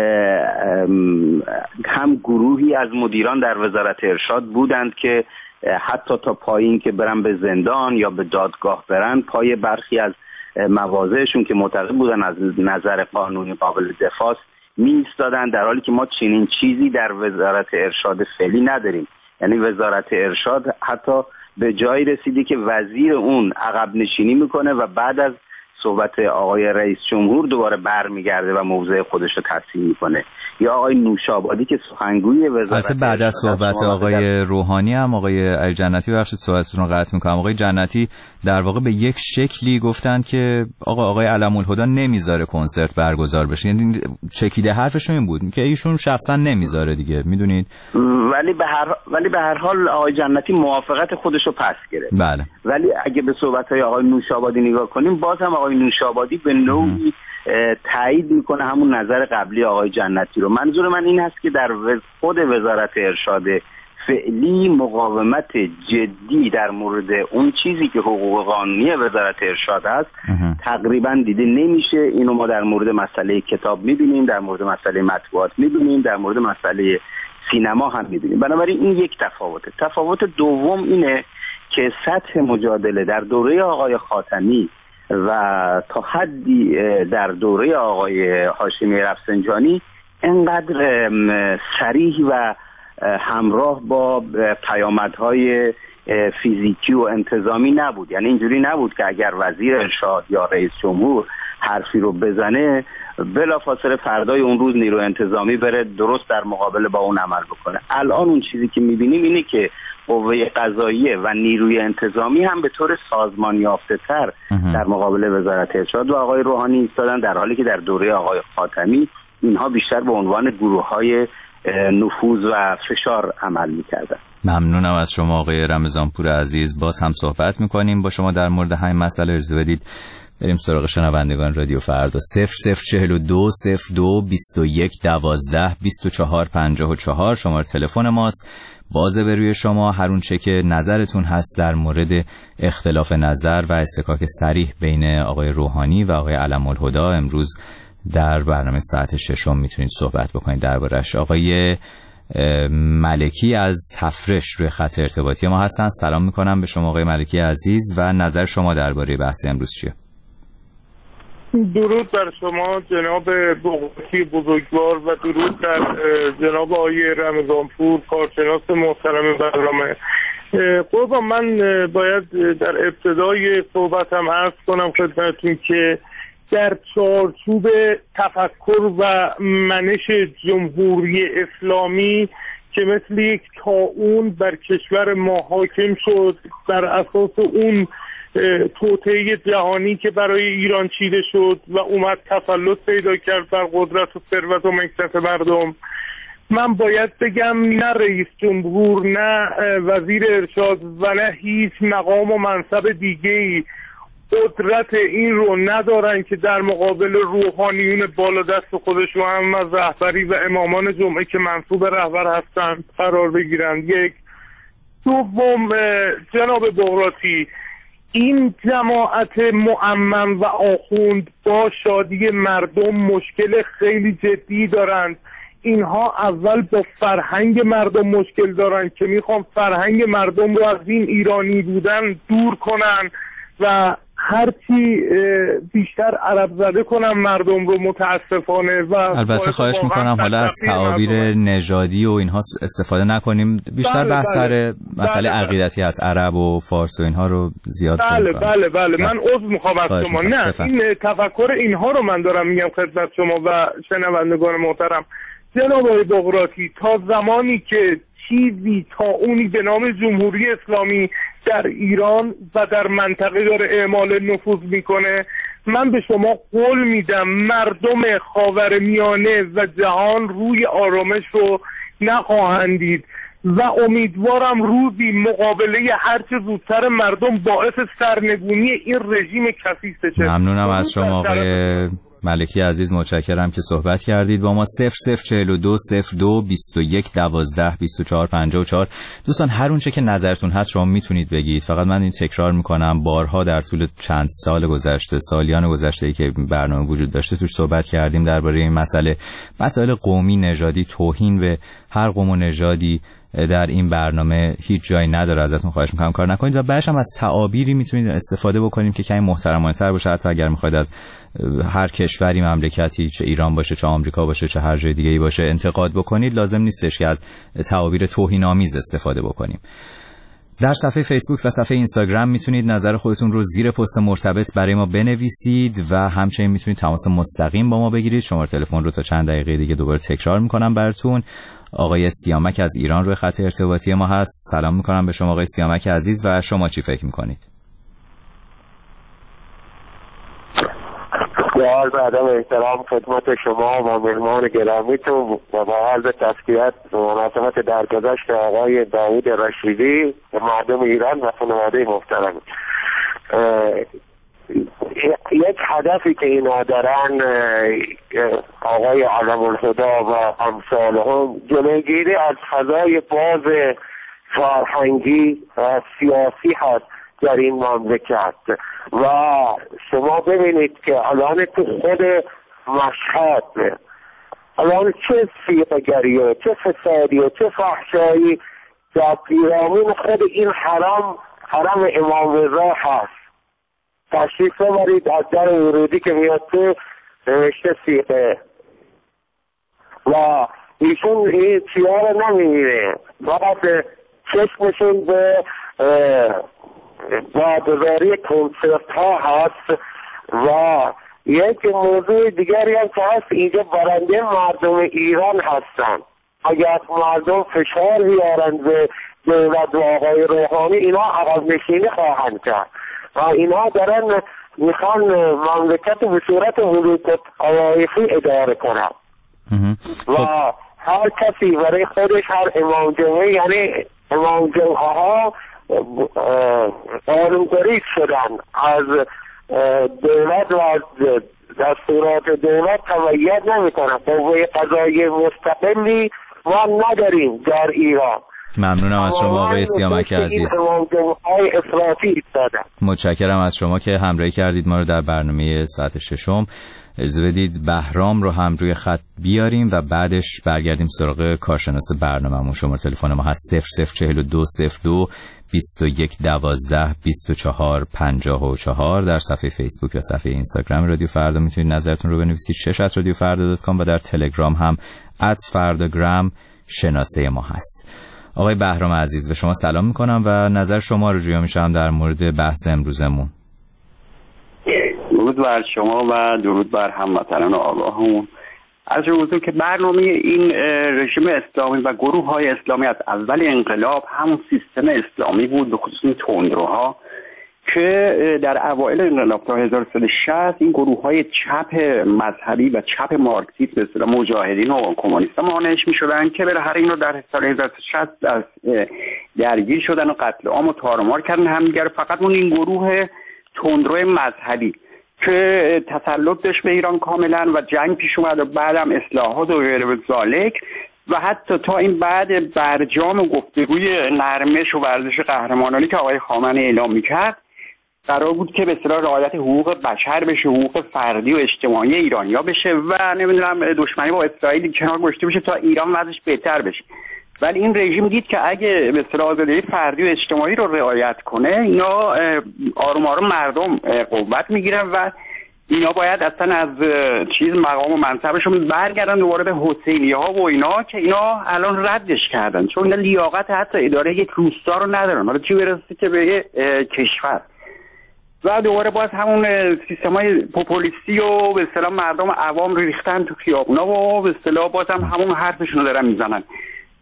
هم گروهی از مدیران در وزارت ارشاد بودند که حتی تا پایین که برن به زندان یا به دادگاه برن، پای برخی از مواضعشون که معتقد بودن از نظر قانونی قابل دفاع می ایستادن، در حالی که ما چنین چیزی در وزارت ارشاد فعلی نداریم. یعنی وزارت ارشاد حتی به جایی رسیدی که وزیر اون عقب نشینی میکنه و بعد از صحبت آقای رئیس جمهور دوباره برمیگرده و موضع خودش رو تصحیح میکنه. یا آقای نوشابادی که سخنگوی وزارت بعد از صحبت آقای روحانی هم آقای علی جنتی، بخشید صحبتتون رو قطع میکنم، آقای جنتی در واقع به یک شکلی گفتن که آقای علم‌الهدی نمیذاره کنسرت برگزار بشه، یعنی چکیده حرفشون این بود که ایشون شخصا نمیذاره دیگه، میدونید. ولی به هر حال آقای جنتی موافقت خودش رو پس گرفت. بله. ولی اگه به صحبت‌های آقای نوشابادی نگاه کنیم، باز هم آقای نوشابادی به نوعی تایید میکنه همون نظر قبلی آقای جنتی رو. منظور من این هست که در خود وزارت ارشاد فعلی مقاومت جدی در مورد اون چیزی که حقوق قانونی وزارت ارشاد است تقریبا دیده نمیشه. اینو ما در مورد مسئله کتاب میبینیم، در مورد مسئله مطبوعات میبینیم، در مورد مسئله سینما هم میبینیم. بنابراین این یک تفاوته. تفاوت دوم اینه که سطح مجادله در دوره آقای خاتمی و تا حدی در دوره آقای هاشمی رفسنجانی انقدر صریح و همراه با پیامدهای فیزیکی و انتظامی نبود. یعنی اینجوری نبود که اگر وزیر ارشاد یا رئیس جمهور حرفی رو بزنه بلافاصله فردای اون روز نیروی انتظامی بره درست در مقابل با اون عمل بکنه. الان اون چیزی که میبینیم اینه که قوه قضاییه و نیروی انتظامی هم به طور سازمان یافته تر در مقابل وزارت ارشاد و آقای روحانی ایستادن، در حالی که در دوره آقای خاتمی اینها بیشتر به عنوان گروه‌های نفوذ و فشار عمل می‌کردن. ممنونم از شما آقای رمضانپور عزیز. باز هم صحبت می‌کنیم با شما در مورد همین مسئله. اجازه بدید بریم سراغ شنوندگان رادیو فردا. 0042 02 21 12 24 54 شماره تلفن ماست. بازه به روی شما هر اون چه که نظرتون هست در مورد اختلاف نظر و استکاک صریح بین آقای روحانی و آقای علم‌الهدی امروز در برنامه ساعت 6 میتونید صحبت بکنید دربارش. آقای ملکی از تفرش روی خط ارتباطی ما هستن. سلام میکنم به شما آقای ملکی عزیز و نظر شما درباره بحث امروز چیه؟ درود بر شما جناب بغراتی بزرگوار و درود در جناب آقای رمضانپور کارشناس محترم برنامه. قربان من باید در ابتدای صحبتم عرض کنم خدمتتون که در چارچوب تفکر و منش جمهوری اسلامی که مثل یک طاعون بر کشور ما حاکم شد، بر اساس اون توطئه جهانی که برای ایران چیده شد و اومد تسلط پیدا کرد بر قدرت و ثروت و مکنت مردم، من باید بگم نه رئیس جمهور، نه وزیر ارشاد و نه هیچ مقام و منصب دیگه‌ای قدرت این رو ندارن که در مقابل روحانیون بالا دست خودشون هم از رهبری و امامان جمعه که منصوب رهبر هستند قرار بگیرن. یک. دوم جناب بغراتی، این جماعت مؤمن و آخوند با شادی مردم مشکل خیلی جدی دارند. اینها اول با فرهنگ مردم مشکل دارند که میخوان فرهنگ مردم رو از این ایرانی بودن دور کنن و هرچی بیشتر عرب زده کنم مردم رو متاسفانه. و البته خواهش میکنم حالا از تعابیر نژادی و اینها استفاده نکنیم، بیشتر بحث سر مسئله عقیدتی هست، عرب و فارس و اینها رو زیاد بله من عذر میخوام از شما. نه این تفکر اینها رو من دارم میگم خدمت شما و شنوندگان محترم. جناب آقای بغراتی، تا زمانی که چیزی طاعونی به نام جمهوری اسلامی در ایران و در منطقه داره اعمال نفوذ میکنه، من به شما قول میدم مردم خاورمیانه و جهان روی آرامش رو نخواهند دید و امیدوارم روزی مقابله هرچه زودتر مردم باعث سرنگونی این رژیم کثیف بشه. ممنونم از شما آقای ملکی عزیز، متشکرم که صحبت کردید با ما. 0042 02 21 12 24 54. دوستان هر اونچه که نظرتون هست شما میتونید بگید، فقط من این تکرار میکنم، بارها در طول چند سال گذشته، سالیان گذشته که برنامه وجود داشته توش صحبت کردیم درباره این مسائل قومی، نژادی، توهین به هر قوم و نژادی در این برنامه هیچ جایی نداره. ازتون خواهش میکنم کار نکنید و بعدش هم از تعابیری میتونید استفاده بکنیم که کمی محترمانه‌تر باشه. حتی اگر میخواید از هر کشوری، مملکتی، چه ایران باشه، چه آمریکا باشه، چه هر جای دیگه‌ای باشه انتقاد بکنید، لازم نیستش که از تعابیر توهین‌آمیز استفاده بکنیم. در صفحه فیسبوک و صفحه اینستاگرام میتونید نظر خودتون رو زیر پست مرتبط برای ما بنویسید و همچنین میتونید تماس مستقیم با ما بگیرید. شماره تلفن رو تا چند دقیقه دیگه دوباره تکرار میکنم براتون. آقای سیامک از ایران روی خط ارتباطی ما هست. سلام میکنم به شما آقای سیامک عزیز و شما چی فکر میکنید؟ با عرض ادب احترام خدمت شما و مهمان گرامیتون و با عرض تسلیت به مناسبت درگذشت آقای داوود رشیدی به مردم ایران و خانواده محترم. یک هدفی که اینا دارن آقای علم‌الهدی و امثالهم جلوگیری از فضای باز فرهنگی و سیاسی هست در این مملکت و شما ببینید که الان تو خود مشهد الان چه سیغه‌گری و چه فسادی و چه فحشایی در پیرامون خود این حرم امام رضا هست. تشریف ببرید از در ورودی که میاد تو نوشته سیغه و ایشون این چیزا رو نمیبینه، فقط چشمشون به برگزاری کنسرت ها هست. و یک موضوع دیگری هم که هست، اینجا برنده مردم ایران هستن. اگر مردم فشار بیارن به دولت و آقای روحانی، اینا عقب نشینی خواهند کرد و اینا دارن میخوان مملکت به صورت ملوکت طوایفی اداره کنن و هر کسی برای خودش، هر امام جمعه، یعنی امام جمعه ها قانونگریز شدن، از دولت و از دستورات دولت تبعیت نمی کنن. قوه قضایی مستقلی ما نداریم در ایران. ممنونم از شما آقای سیامک عزیز، متشکرم از شما که همراهی کردید ما رو در برنامه ساعت ششم. اجازه بدید بهرام رو هم روی خط بیاریم و بعدش برگردیم سراغ کارشناس برنامه‌مون. شماره تلفن ما هست 0042 02 21 12 24 54. در صفحه فیسبوک و صفحه اینستاگرام رادیو فردا میتونید نظرتون رو بنویسید. @radiofarda.com و در تلگرام هم @fardagram شناسه ما هست. آقای بهرام عزیز به شما سلام میکنم و نظر شما رو جویا میشم در مورد بحث امروزمون. درود بر شما و درود بر هموطنان آگاهمون. از حضور که برنامه این رژیم اسلامی و گروه های اسلامی از اول انقلاب همون سیستم اسلامی بود، به خصوص این تندروها که در اوایل انقلاب تا 1360 این گروه های چپ مذهبی و چپ مارکسیست به اصطلاح مجاهدین و کمونیست‌ها مانعش می‌شدن که بالاخره این رو در سال 1360 از درگیر شدن و قتل عام و تارمار کردن همدیگر. فقط اون این گروه تندرو مذهبی که تسلط داشت به ایران کاملا و جنگ پیش اومد و بعدم اصلاحات و غیر ذالک و حتی تا این بعد برجام و گفتگوی نرمش و ورزش قهرمانانی که آقای خامنه‌ای اعلام می‌کرد قرار بود که به اصطلاح رعایت حقوق بشر بشه، حقوق فردی و اجتماعی ایرانیا بشه و نمیدونم دشمنی با اسرائیل کنار گذاشته بشه تا ایران وضعش بهتر بشه. ولی این رژیم دید که اگه به اصطلاح آزادی فردی و اجتماعی رو رعایت کنه، اینا آروم آروم مردم قوت میگیرن و اینا باید اصلا از مقام و منصبشون برگردن دوباره به حسینی‌ها و اینا که اینا الان ردش کردن، چون اینا لیاقت حتی اداره یک روستا رو ندارن، حالا چی برسه که به کشور. و دوباره باز همون سیستمای پوپولیستی و به اصطلاح مردم عوام رو ریختن تو خیابونا و به اصطلاح باز هم همون حرفشون رو دارن میزنن.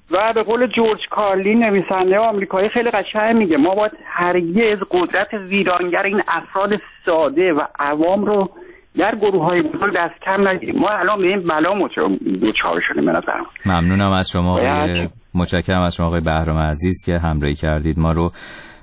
و به قول جورج کارلین نویسنده آمریکایی خیلی قشنگ میگه ما باید هرگز قدرت ویرانگر این افراد ساده و عوام رو در گروه‌های بزرگ دست کم نگیریم. ما الان به این بلا دچار شدیم به نظرم. ممنونم از شما متشکرم از شما آقای بهرام عزیز که همراهی کردید ما رو.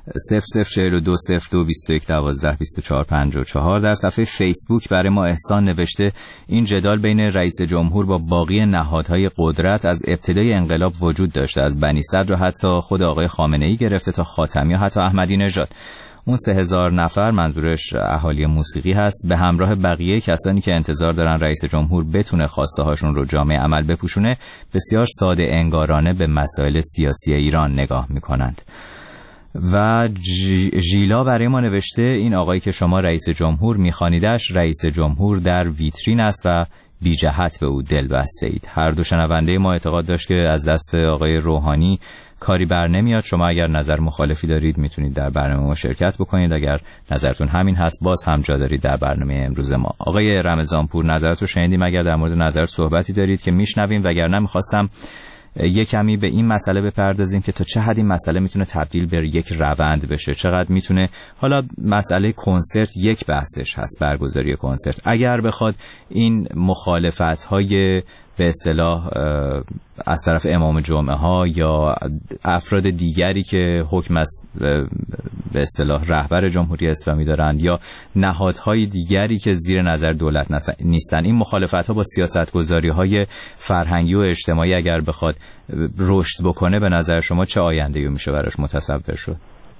00420221122454 در صفحه فیسبوک برای ما احسان نوشته این جدال بین رئیس جمهور با باقی نهادهای قدرت از ابتدای انقلاب وجود داشته، از بنی صدر و حتی خود آقای خامنه‌ای گرفته تا خاتمی و حتی احمدی نژاد. اون 3000 نفر منظورش اهالی موسیقی هست به همراه بقیه کسانی که انتظار دارن رئیس جمهور بتونه خواسته هاشون رو جامع عمل بپوشونه بسیار ساده انگارانه به مسائل سیاسی ایران نگاه میکنند. و ژیلا برای ما نوشته این آقایی که شما رئیس جمهور میخوانیدش رئیس جمهور در ویترین است و بی جهت به او دل بسته اید. هر دو شنونده ما اعتقاد داشت که از دست آقای روحانی کاری بر نمیاد. شما اگر نظر مخالفی دارید میتونید در برنامه ما شرکت بکنید، اگر نظرتون همین هست باز هم جا دارید در برنامه امروز ما. آقای رمضانپور نظرت رو شنیدیم، اگر در مورد نظر صحبتی دارید که میشنویم، وگرنه میخواستم یک کمی به این مسئله بپردازیم که تا چه حد این مسئله میتونه تبدیل به یک روند بشه، چقدر میتونه، حالا مسئله کنسرت یک بحثش هست، برگزاری کنسرت، اگر بخواد این مخالفت‌های به اصطلاح از طرف امام جمعه ها یا افراد دیگری که حکم است به اصطلاح رهبر جمهوری اسلامی دارند یا نهادهای دیگری که زیر نظر دولت نیستن، این مخالفت ها با سیاستگذاری های فرهنگی و اجتماعی اگر بخواد رشد بکنه به نظر شما چه آینده‌ای میشه براش متصور شد؟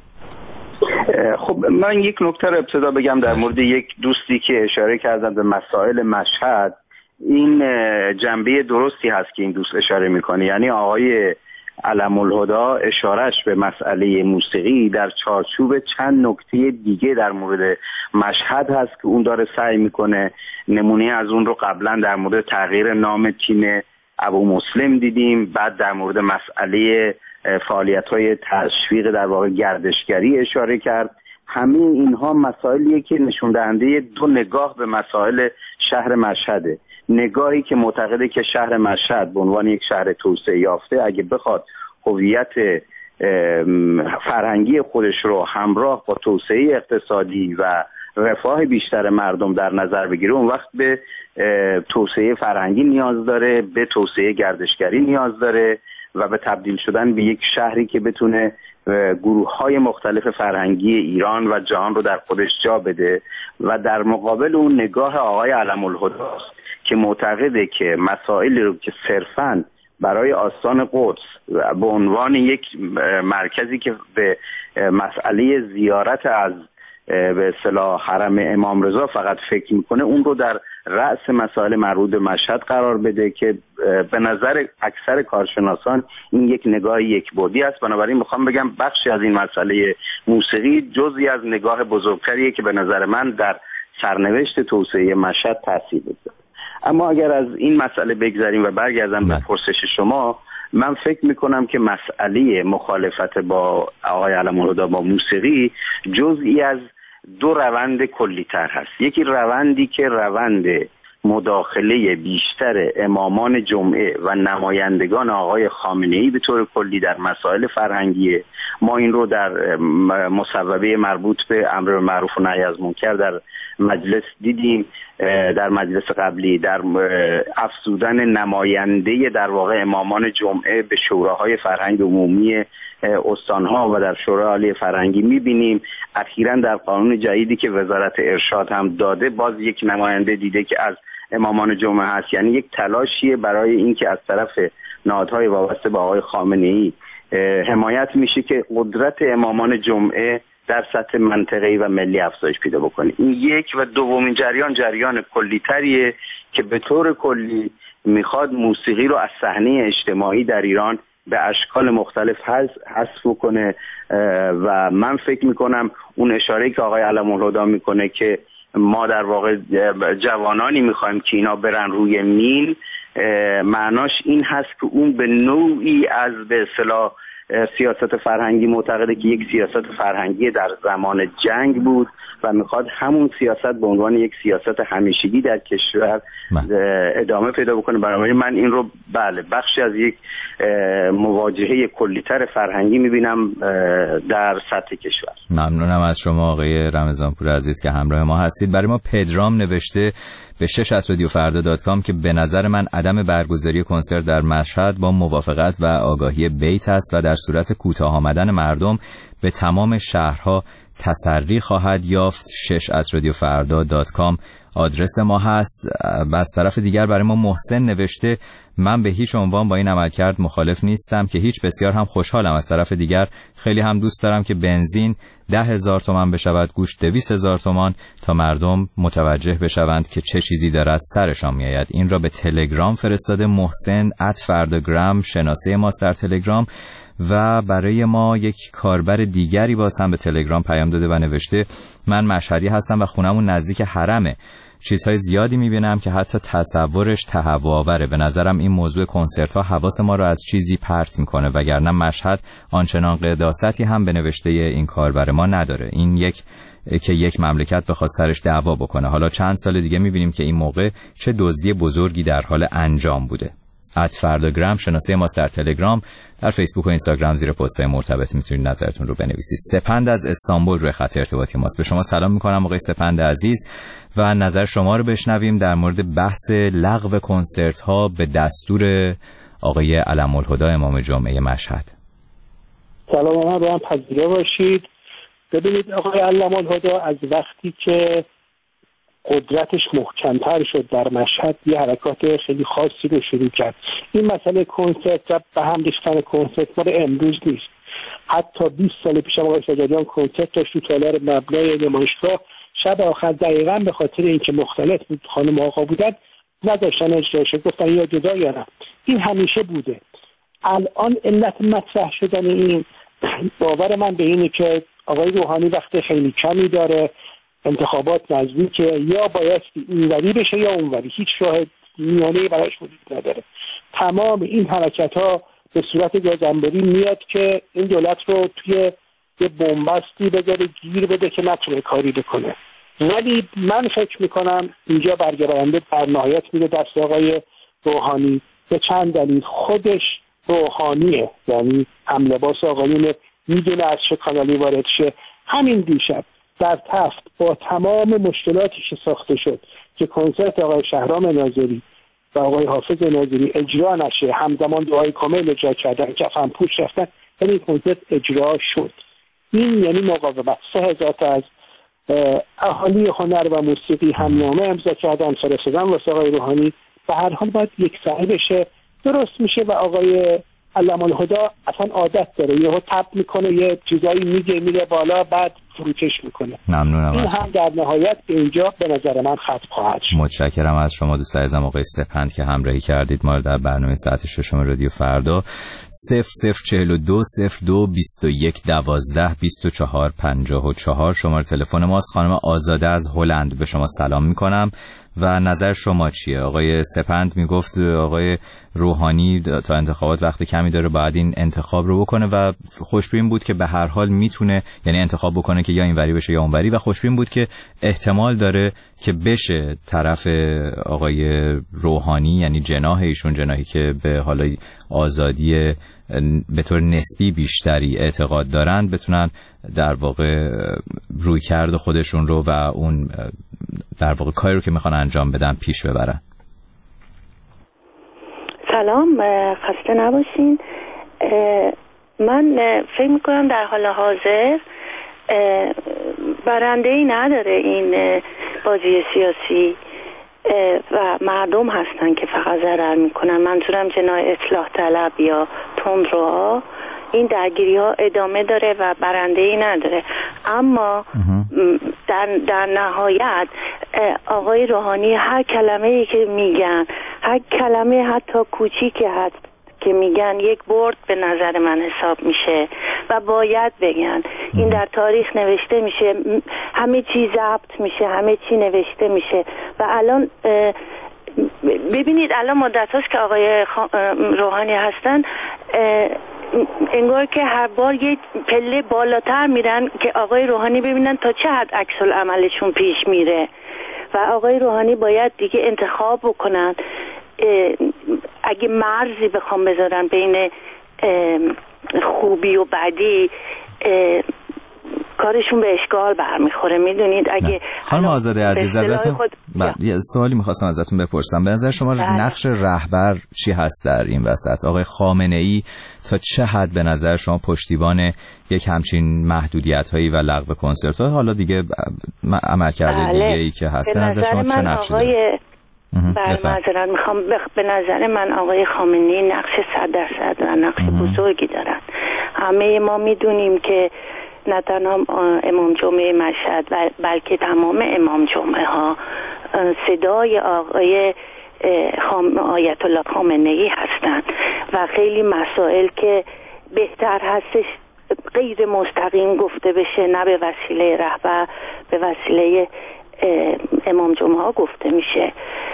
خب من یک نکته رو ابتدا بگم در مورد یک دوستی که اشاره کردن به مسائل مشهد. این جنبه درستی هست که این دوست اشاره میکنه، یعنی آقای علم الهدا اشارش به مسئله موسیقی در چارچوب چند نکته دیگه در مورد مشهد هست که اون داره سعی میکنه. نمونه از اون رو قبلا در مورد تغییر نام تیم ابو مسلم دیدیم، بعد در مورد مسئله فعالیت‌های تشویق در واقع گردشگری اشاره کرد. همه اینها مسائلیه که نشون دهنده دو نگاه به مسائل شهر مشهده. نگاهی که معتقده که شهر مشهد به عنوان یک شهر توسعه یافته اگه بخواد هویت فرهنگی خودش رو همراه با توسعه اقتصادی و رفاه بیشتر مردم در نظر بگیره، اون وقت به توسعه فرهنگی نیاز داره، به توسعه گردشگری نیاز داره و به تبدیل شدن به یک شهری که بتونه گروه‌های مختلف فرهنگی ایران و جهان رو در خودش جا بده. و در مقابل اون نگاه آقای علم الهدا است که معتقده که مسائلی رو که صرفاً برای آستان قدس به عنوان یک مرکزی که به مسئله زیارت از به اصطلاح حرم امام رضا فقط فکر میکنه، اون رو در رأس مسائل مربوط به مشهد قرار بده که به نظر اکثر کارشناسان این یک نگاه یک بعدی است. بنابراین میخوام بگم بخشی از این مسئله موسیقی جزئی از نگاه بزرگتریه که به نظر من در سرنوشت توسعه مشهد تاثیر بذاره. اما اگر از این مسئله بگذریم و برگردم به پرسش شما، من فکر میکنم که مسئله مخالفت با آقای علم الهدا با موسیقی جزئی از دو روند کلی‌تر هست. یکی روندی که روند مداخله بیشتر امامان جمعه و نمایندگان آقای خامنه‌ای به طور کلی در مسائل فرهنگی، ما این رو در مصوبه مربوط به امر معروف و نهی از منکر در مجلس دیدیم، در مجلس قبلی در افزودن نماینده در واقع امامان جمعه به شوراهای فرهنگ عمومی استانها و در شورای عالی فرهنگی می‌بینیم. اخیراً در قانون جدیدی که وزارت ارشاد هم داده باز یک نماینده دیده که از امامان جمعه هست. یعنی یک تلاشیه برای اینکه از طرف نهادهای وابسته به آقای خامنه‌ای حمایت میشه که قدرت امامان جمعه در سطح منطقه‌ای و ملی افزایش پیدا بکنه. این یک. و دومین جریان کلی‌تریه که به طور کلی میخواد موسیقی رو از صحنه اجتماعی در ایران به اشکال مختلف حذف کنه و من فکر میکنم اون اشاره‌ای که آقای علم الهدا میکنه که ما در واقع جوانانی میخوایم که اینا برن روی میل، معناش این هست که اون به نوعی از به اصطلاح سیاست فرهنگی معتقده که یک سیاست فرهنگی در زمان جنگ بود و میخواد همون سیاست به عنوان یک سیاست همیشگی در کشور ادامه پیدا بکنه. برای من این رو بله بخشی از یک مواجهه کلی‌تر فرهنگی میبینم در سطح کشور. ممنونم از شما آقای رمضانپور عزیز که همراه ما هستید. برای ما پدرام نوشته به 6@radiofarda.com که به نظر من عدم برگزاری کنسرت در مشهد با موافقت و آگاهی بیت است و در صورت کوتاه آمدن مردم به تمام شهرها تسری خواهد یافت. 6@radiofarda.com آدرس ما هست. از طرف دیگر برای ما محسن نوشته من به هیچ عنوان با این عملکرد مخالف نیستم که هیچ، بسیار هم خوشحالم. از طرف دیگر خیلی هم دوست دارم که بنزین 10,000 تومان بشود، گوشت 200,000 تومان، تا مردم متوجه بشوند که چه چیزی دارد سرشان میآید. این را به تلگرام فرستاده محسن @fardagram شناسه ماست در تلگرام. و برای ما یک کاربر دیگری باز هم به تلگرام پیام داده و نوشته من مشهدی هستم و خونمون نزدیک حرمه. چیزهای زیادی میبینم که حتی تصورش تهوع‌آوره. به نظرم این موضوع کنسرت ها حواس ما رو از چیزی پرت میکنه، وگرنه مشهد آنچنان قداستی هم به نوشته این کاربر ما نداره. این یک مملکت بخواد سرش دعوا بکنه. حالا چند سال دیگه میبینیم که این موقع چه دزدی بزرگی در حال انجام بوده. @fardagram شناسه ماست در تلگرام. در فیسبوک و اینستاگرام زیر پست‌های مرتبط میتونید نظرتون رو بنویسید. سپند از استانبول روی خط ارتباطی ماست. به شما سلام میکنم آقای سپند عزیز و نظر شما رو بشنویم در مورد بحث لغو کنسرت ها به دستور آقای علم‌الهدی امام جمعه مشهد. سلام، من رو هم پذیرا باشید. ببینید آقای علم‌الهدی از وقتی که قدرتش محکم‌تر شد در مشهد یه حرکات خیلی خاصی رو شروع کرد. این مسئله کنسرت و به هم ریختن کنسرت مال امروز نیست. حتی 20 سال پیش آقای سجادیان کنسرت داشت تو تالار مبنای نمایشگاه. شب آخر دقیقاً به خاطر اینکه مختلف بود، خانم آقا بودن، نداشتن اجراش، گفتن یا جدا یا نه. این همیشه بوده. الان علت مطرح شدن این باور من به اینه که آقای روحانی وقت خیلی کمی داره، انتخابات نزدیکه، یا باید اینوری بشه یا اونوری، هیچ راه میانه‌ای براش وجود نداره. تمام این حرکت‌ها به صورت گازنبری میاد که این دولت رو توی یه بنبستی بذاره گیر بده که نتونه کاری بکنه. ولی من فکر میکنم اینجا برگرده در نهایت میده دست آقای روحانی به چند دلیل. خودش روحانیه، یعنی هم لباس آقایونه، میدونه از چه کانالی وارد شه. همین دیشب در تفت با تمام مشکلاتی که ساخته شد که کنسرت آقای شهرام ناظری و آقای حافظ ناظری اجرا نشه، همزمان دعای کامل اجرا کردن، کفن پوش رفتن، ولی کنسرت اجرا شد. این یعنی مقاومت. 3,000 تا از اهالی هنر و موسیقی هم نامه امضا کردن، فرستادن واسه آقای روحانی. به هر حال باید یک سعی بشه، درست میشه. و آقای علم‌الهدی اصلا عادت داره یهو تپ میکنه، یه چیزایی میگه میره بالا، بعد فروکش میکنه. ممنونم. این هم در نهایت به اینجا به نظر من ختم خواهد شد. متشکرم از شما دوست عزیزم آقای سپند که همراهی کردید ما در برنامه ساعت 6 رادیو فردا. 0042 02 21 12 24 54 شماره تلفن ماست. خانم آزاده از هلند به شما سلام میکنم و نظر شما چیه؟ آقای سپند میگفت آقای روحانی تا انتخابات وقت کمی داره، باید این انتخاب رو بکنه و خوشبین بود که به هر حال میتونه، یعنی انتخاب بکنه که یا اینوری بشه یا اونوری، و خوشبین بود که احتمال داره که بشه طرف آقای روحانی، یعنی جناح ایشون، جناحی که به حال آزادی به طور نسبی بیشتری اعتقاد دارند، بتونن در واقع روی کرد خودشون رو و اون در واقع کاری رو که میخوان انجام بدن پیش ببرن. سلام، خسته نباشین. من فکر میکنم در حال حاضر برنده‌ای نداره این بازی سیاسی و مردم هستن که فقط ضرر میکنن. منظورم جناح اصلاح طلب یا تندروها. این درگیری ها ادامه داره و برنده‌ای نداره. اما در نهایت آقای روحانی هر کلمه‌ای که میگن، هر کلمه حتی کوچیکی هست که میگن، یک برد به نظر من حساب میشه و باید بگن. این در تاریخ نوشته میشه، همه چی ضبط میشه، همه چی نوشته میشه. و الان ببینید الان مدت هاست که آقای روحانی هستن، انگار که هر بار یه پله بالاتر میرن که آقای روحانی ببینن تا چه حد عکس العملشون پیش میره. و آقای روحانی باید دیگه انتخاب بکنن. اگه مرزی بخوام بذارن بین خوبی و بدی کارشون به اشکال برمیخوره. میدونید اگه خانم آزاده عزیز ازتون یه سوالی میخواستم ازتون بپرسم. به نظر شما نقش رهبر چی هست در این وسط؟ آقای خامنه ای تا چه حد به نظر شما پشتیبان یک همچین محدودیت‌هایی و لغو کنسرت‌ها، حالا دیگه عملکرد دیگه‌ای که هست، به نظر شما چه نقشی داره؟ معذرت میخوام، به نظر من آقای خامنه‌ای نقش 100% و نقش بزرگی دارن. همه ما میدونیم که نه تنها امام جمعه مشهد بلکه تمام امام جمعه ها صدای آقای آیت الله خامنه‌ای هستند و خیلی مسائل که بهتر هستش غیر مستقیم گفته بشه، نه به وسیله رهبر، به وسیله امام جمعه ها گفته میشه.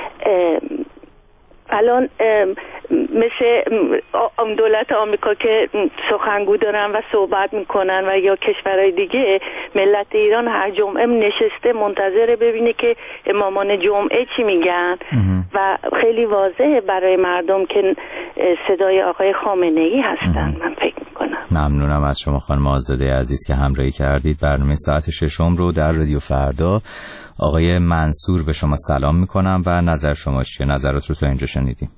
الان مثل دولت آمریکا که سخنگو دارن و صحبت میکنن و یا کشورهای دیگه، ملت ایران هر جمعه نشسته منتظر ببینه که امامان جمعه چی میگن و خیلی واضحه برای مردم که صدای آقای خامنه ای هستن. من فکر میکنم. ممنونم از شما خانم آزاده عزیز که همراهی کردید. برنامه ساعت 6 رو در رادیو فردا. آقای منصور به شما سلام میکنم و نظر شما چیه؟ نظرات رو تو اینجا شنیدیم.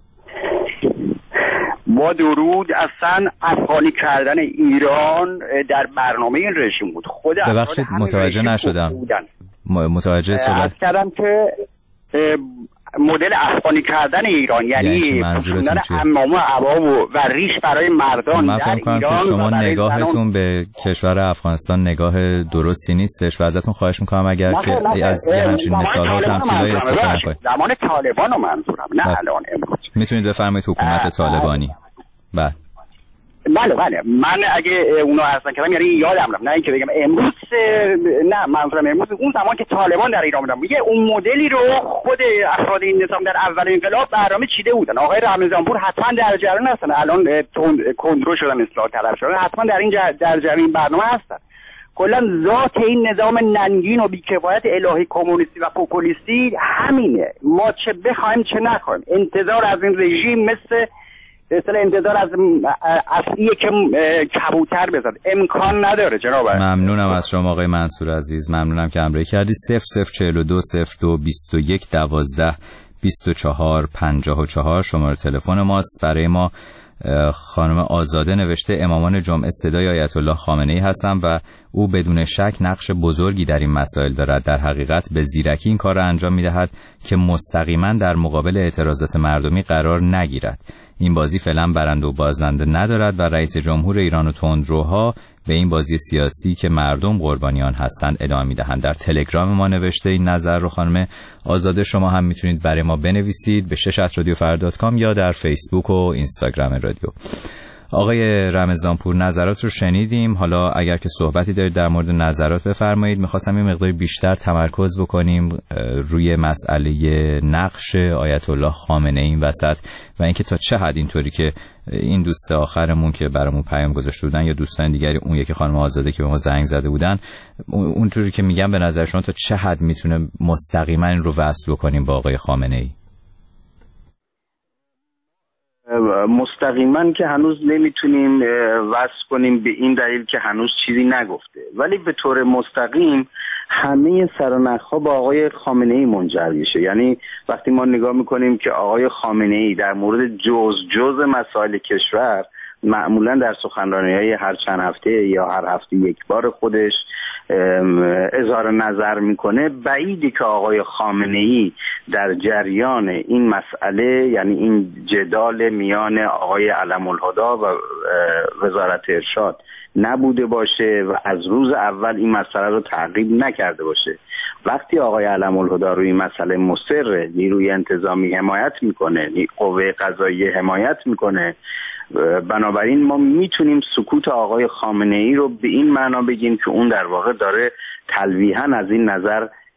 با درود. اصلا افغانی کردن ایران در برنامه این رژیم بود. خود ببخشید متوجه نشدم. متوجه صحبت کردم که مدل افغانی کردن ایران یعنی پوشوندن عمامه و عبا و ریش برای مردان من فکر کنم که شما نگاهتون به کشور افغانستان نگاه درستی نیستش و ازتون خواهش میکنم اگر که از یه همچین مثال‌ها و تمثیل‌های استفاده نکنید. زمان طالبان رو منظورم، نه الان امروز. میتونید بفرمایید حکومت طالبانی. بله من اگه اونا هستن کردم یعنی یادم رفت، نه اینکه بگم امروز، نه منظورم امروز اون زمان که طالبان در ایران بودن. میگه اون مدلی رو خود افراد این نظام در اول انقلاب برنامه چیده بودن. آقای رمضانپور حتما در جریان هستن، الان کندرو شدن، اصلاح طلب شدن، حتما در جریان برنامه هستن. کلا ذات این نظام ننگین و بی‌کفایت الهی کمونیستی و پوپولیستی همینه. ما چه بخوایم چه نخوایم انتظار از این رژیم مثل انتظار از اصلیه که کبوتر بزد امکان نداره. جناب ممنونم از شما آقای منصور عزیز، ممنونم که همراهی کردی. 0042 02 21 12 24 54 شماره تلفن ماست. برای ما خانم آزاده نوشته امامان جمعه صدای آیت الله خامنه ای هستند و او بدون شک نقش بزرگی در این مسائل دارد. در حقیقت به زیرکی این کار را انجام می‌دهد که مستقیما در مقابل اعتراضات مردمی قرار نگیرد. این بازی فعلا برنده و بازنده ندارد و رئیس جمهور ایران و تندروها به این بازی سیاسی که مردم قربانیان هستند ادامه میدهند. در تلگرام ما نوشته این نظر رو خانم آزاده شما هم میتونید برای ما بنویسید به @radiofar.com یا در فیسبوک و اینستاگرام رادیو. آقای رمضانپور نظرات رو شنیدیم. حالا اگر که صحبتی دارید در مورد نظرات بفرمایید. میخواستم این مقدار بیشتر تمرکز بکنیم روی مسئله نقش آیت الله خامنه ای این وسط و اینکه تا چه حد اینطوری که این دوست آخرمون که برامون پیام گذاشته بودن یا دوستان دیگری، اون یکی خانم آزاده که به ما زنگ زده بودن، اونطوری که میگم به نظر شما تا چه حد میتونه مستقیما این رو وصل بکنیم با آقای خامنه ای؟ مستقیما که هنوز نمیتونیم وصل کنیم به این دلیل که هنوز چیزی نگفته، ولی به طور مستقیم همه سرنخ‌ها با آقای خامنه ای منجر میشه. یعنی وقتی ما نگاه میکنیم که آقای خامنه ای در مورد جز مسائل کشور معمولا در سخنرانی‌های هر چند هفته یا هر هفته یک بار خودش اظهار نظر میکنه، بعیدی که آقای خامنه ای در جریان این مسئله، یعنی این جدال میان آقای علم‌الهدا و وزارت ارشاد نبوده باشه و از روز اول این مسئله رو تعقیب نکرده باشه. وقتی آقای علم‌الهدا روی این مسئله مصر، نیروی انتظامی حمایت میکنه، قوه قضاییه حمایت میکنه، بنابراین ما میتونیم سکوت آقای خامنه ای رو به این معنا بگیم که اون در واقع داره تلویحاً از این نظر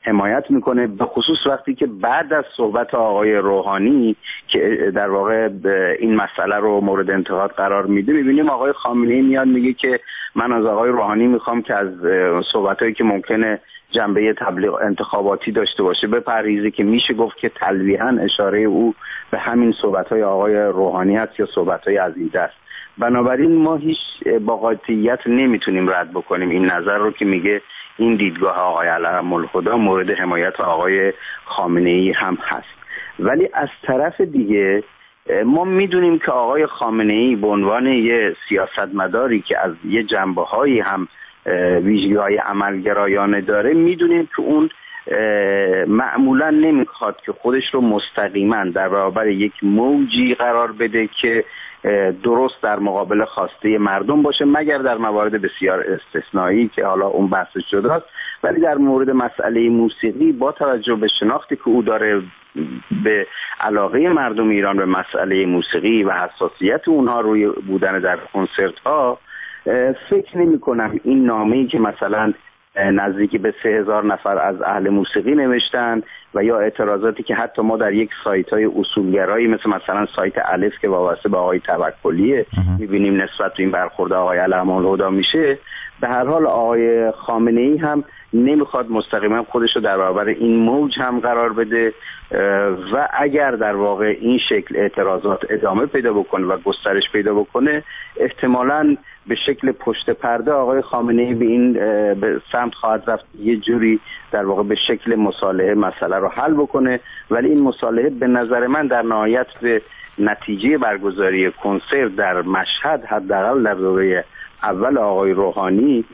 حمایت میکنه، به خصوص وقتی که بعد از صحبت آقای روحانی که در واقع این مسئله رو مورد انتقاد قرار میده، میبینیم آقای خامنه‌ای میاد میگه که من از آقای روحانی میخوام که از صحبتایی که ممکنه جنبه تبلیغ انتخاباتی داشته باشه بپرهیزه، که میشه گفت که تلویحاً اشاره او به همین صحبت‌های آقای روحانی است یا صحبت‌های از این دست. بنابراین ما هیچ با قاطعیت نمیتونیم رد بکنیم این نظر رو که میگه این دیدگاه آقای علم‌الهدی مورد حمایت آقای خامنه‌ای هم هست. ولی از طرف دیگه ما میدونیم که آقای خامنه‌ای به عنوان یه سیاستمداری که از یه جنبه‌هایی هم ویژگی‌های عملگرایانه داره، میدونیم که اون معمولا نمیخواد که خودش رو مستقیما در برابر یک موجی قرار بده که درست در مقابل خواسته مردم باشه، مگر در موارد بسیار استثنایی که حالا اون بحث شده است. ولی در مورد مسئله موسیقی با توجه به شناختی که او داره به علاقه مردم ایران به مسئله موسیقی و حساسیت اونها روی بودن در کنسرت ها، فکر نمی کنم این نامه‌ای که مثلا نزدیکی به 3000 نفر از اهل موسیقی نوشتن و یا اعتراضاتی که حتی ما در یک سایت‌های اصولگرایی مثلا سایت الف که وابسته به آقای توکلیه می‌بینیم نسبت به این برخورد آقای علم‌الهدی میشه، به هر حال آقای خامنه‌ای هم نمیخواد مستقیما خودش رو در برابر این موج هم قرار بده و اگر در واقع این شکل اعتراضات ادامه پیدا بکنه و گسترش پیدا بکنه، احتمالاً به شکل پشت پرده آقای خامنه‌ای به این به سمت خواهد رفت یه جوری در واقع به شکل مصالحه مسئله رو حل بکنه. ولی این مصالحه به نظر من در نهایت به نتیجه برگزاری کنسرت در مشهد حداقل در دوره اول آقای روحانی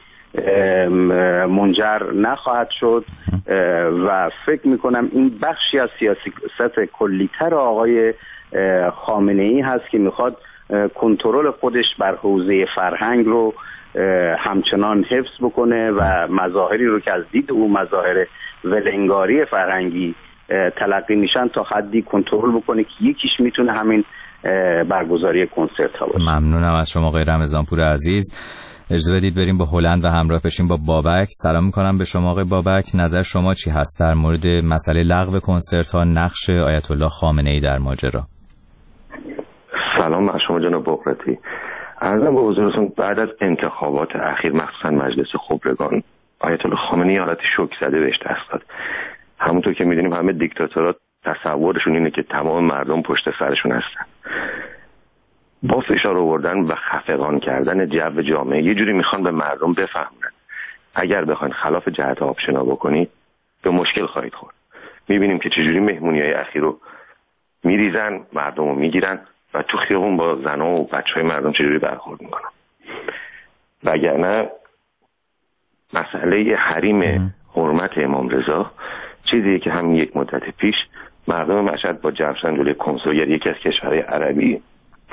منجر نخواهد شد و فکر میکنم این بخشی از سیاست کلی‌تر آقای خامنه‌ای هست که میخواد کنترل خودش بر حوزه فرهنگ رو همچنان حفظ بکنه و مظاهری رو که از دید او مظاهر ولنگاری فرهنگی تلقی میشن تا حدی کنترل بکنه که یکیش میتونه همین برگزاری کنسرت ها باشه. ممنونم از شما آقای رمضانپور عزیز. اجازه بدید بریم با هلند و همراه بشیم با بابک. سلام میکنم به شما آقای بابک. نظر شما چی هست در مورد مسئله لغو کنسرت ها، نقش آیت الله خامنه‌ای در ماجرا؟ سلام بر شما جناب بغرتی. عرضم به حضورتون بعد از انتخابات اخیر مخصوصا مجلس خبرگان آیت الله خامنه‌ای حالت شوک زده بهش دست داد. همونطور که میدونیم همه دیکتاتورها تصورشون اینه که تمام مردم پشت سرشون هستن. با فشار آوردن و خفقان کردن جو جامعه یه جوری میخوان به مردم بفهمونن اگر بخواید خلاف جهت آبشنا بکنید به مشکل خواهید خورد. میبینیم که چجوری مهمونی‌های اخیر رو میریزن، مردم رو میگیرن و تو خیابون با زنها و بچهای مردم چجوری برخورد میکنن. وگرنه مسئله حریم حرمت امام رضا چیزیه که همین یک مدت پیش مردم مشهد با جمع شدن جلوی کنسولگر یکی از کشورهای عربی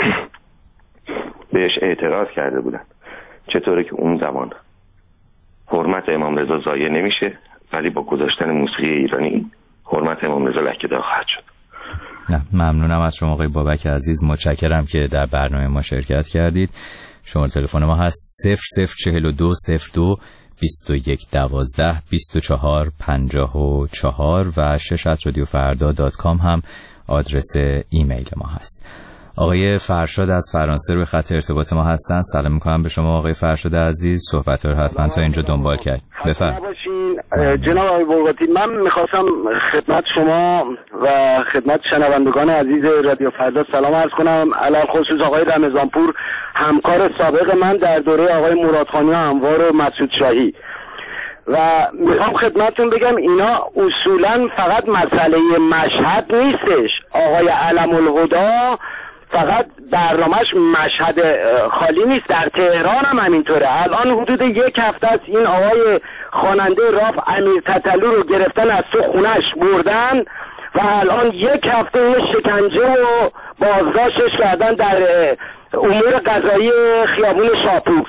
بهش اعتراض کرده بودن چطوره که اون زمان حرمت امام رضا ضایع نمیشه ولی با گذاشتن موسیقی ایرانی حرمت امام رضا لکه‌دار خواهد شد. نه، ممنونم از شما آقای بابک عزیز. متشکرم که در برنامه ما شرکت کردید. شماره تلفن ما هست 004202 2112 24 54 و @radiofarda.com هم آدرس ایمیل ما هست. آقای فرشاد از فرانسه روی خط ارتباط ما هستن. سلام میکنم به شما آقای فرشاد عزیز. صحبت رو حتما تا اینجا دنبال کرد. بفرمایید. جناب آقای بغراتی، من میخواستم خدمت شما و خدمت شنوندگان عزیز رادیو فردا سلام عرض کنم، علل خصوص آقای رمضانپور همکار سابق من در دوره آقای مرادخانی و انوار و مسعود شاهی. و میخوام خدمتتون بگم اینا اصولا فقط مسئله مشهد نیستش. آقای علم‌الهدی فقط برنامهش مشهد خالی نیست، در تهران هم همینطوره. الان حدود یک هفته است این آقای خواننده راف امیر تتلو رو گرفتن از تو خونش بردن و الان یک هفته این شکنجه و بازداشتش کردن در امور قضایی خیابون شاپور.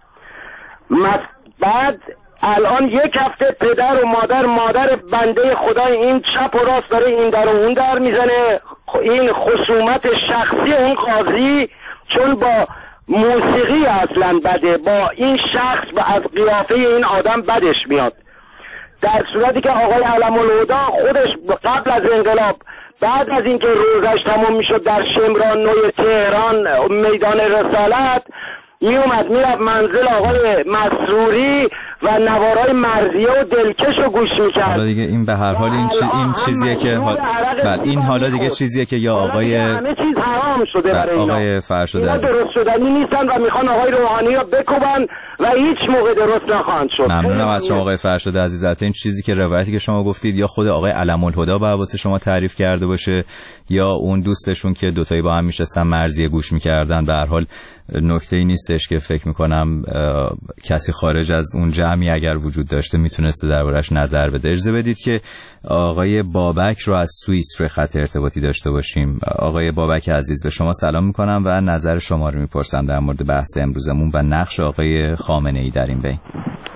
بعد الان یک هفته پدر و مادر بنده خدای این چپ و راست داره این در و اون در میزنه. این خصومت شخصی اون قاضی چون با موسیقی اصلا بده، با این شخص و از قیافه این آدم بدش میاد. در صورتی که آقای علم‌الهدی خودش قبل از انقلاب بعد از اینکه روزش تمام میشد در شمران نوی تهران میدان رسالت میومد میرفت منزل آقای مسروری و نوارای مرضیه و دلکش رو گوش میکرد. حالا دیگه این به هر حال این چیزیه که این حالا دیگه چیزیه که یا آقای همه چیز حرام شده برای اینا. آقای فرشاد عزیز درست شدنی نیستن و میخوان آقای روحانی رو بکوبن و هیچ موقع درست نخواهند شد. ممنونم از شما آقای فرشاد عزیز. البته این چیزی که روایتی که شما گفتید یا خود آقای علم‌الهدی با واسه شما تعریف کرده باشه یا اون دوستشون که دوتایی با هم میشستن مرضیه گوش میکردن. به هر حال نکته‌ای نیستش که فکر میکنم کسی خارج از اون جمعی اگر وجود داشته میتونسته دربارش نظر بده. اجازه بدید که آقای بابک رو از سوئیس روی خط ارتباطی داشته باشیم. آقای بابک عزیز به شما سلام میکنم و نظر شما رو میپرسم در مورد بحث امروزمون و نقش آقای خامنه‌ای در این بین.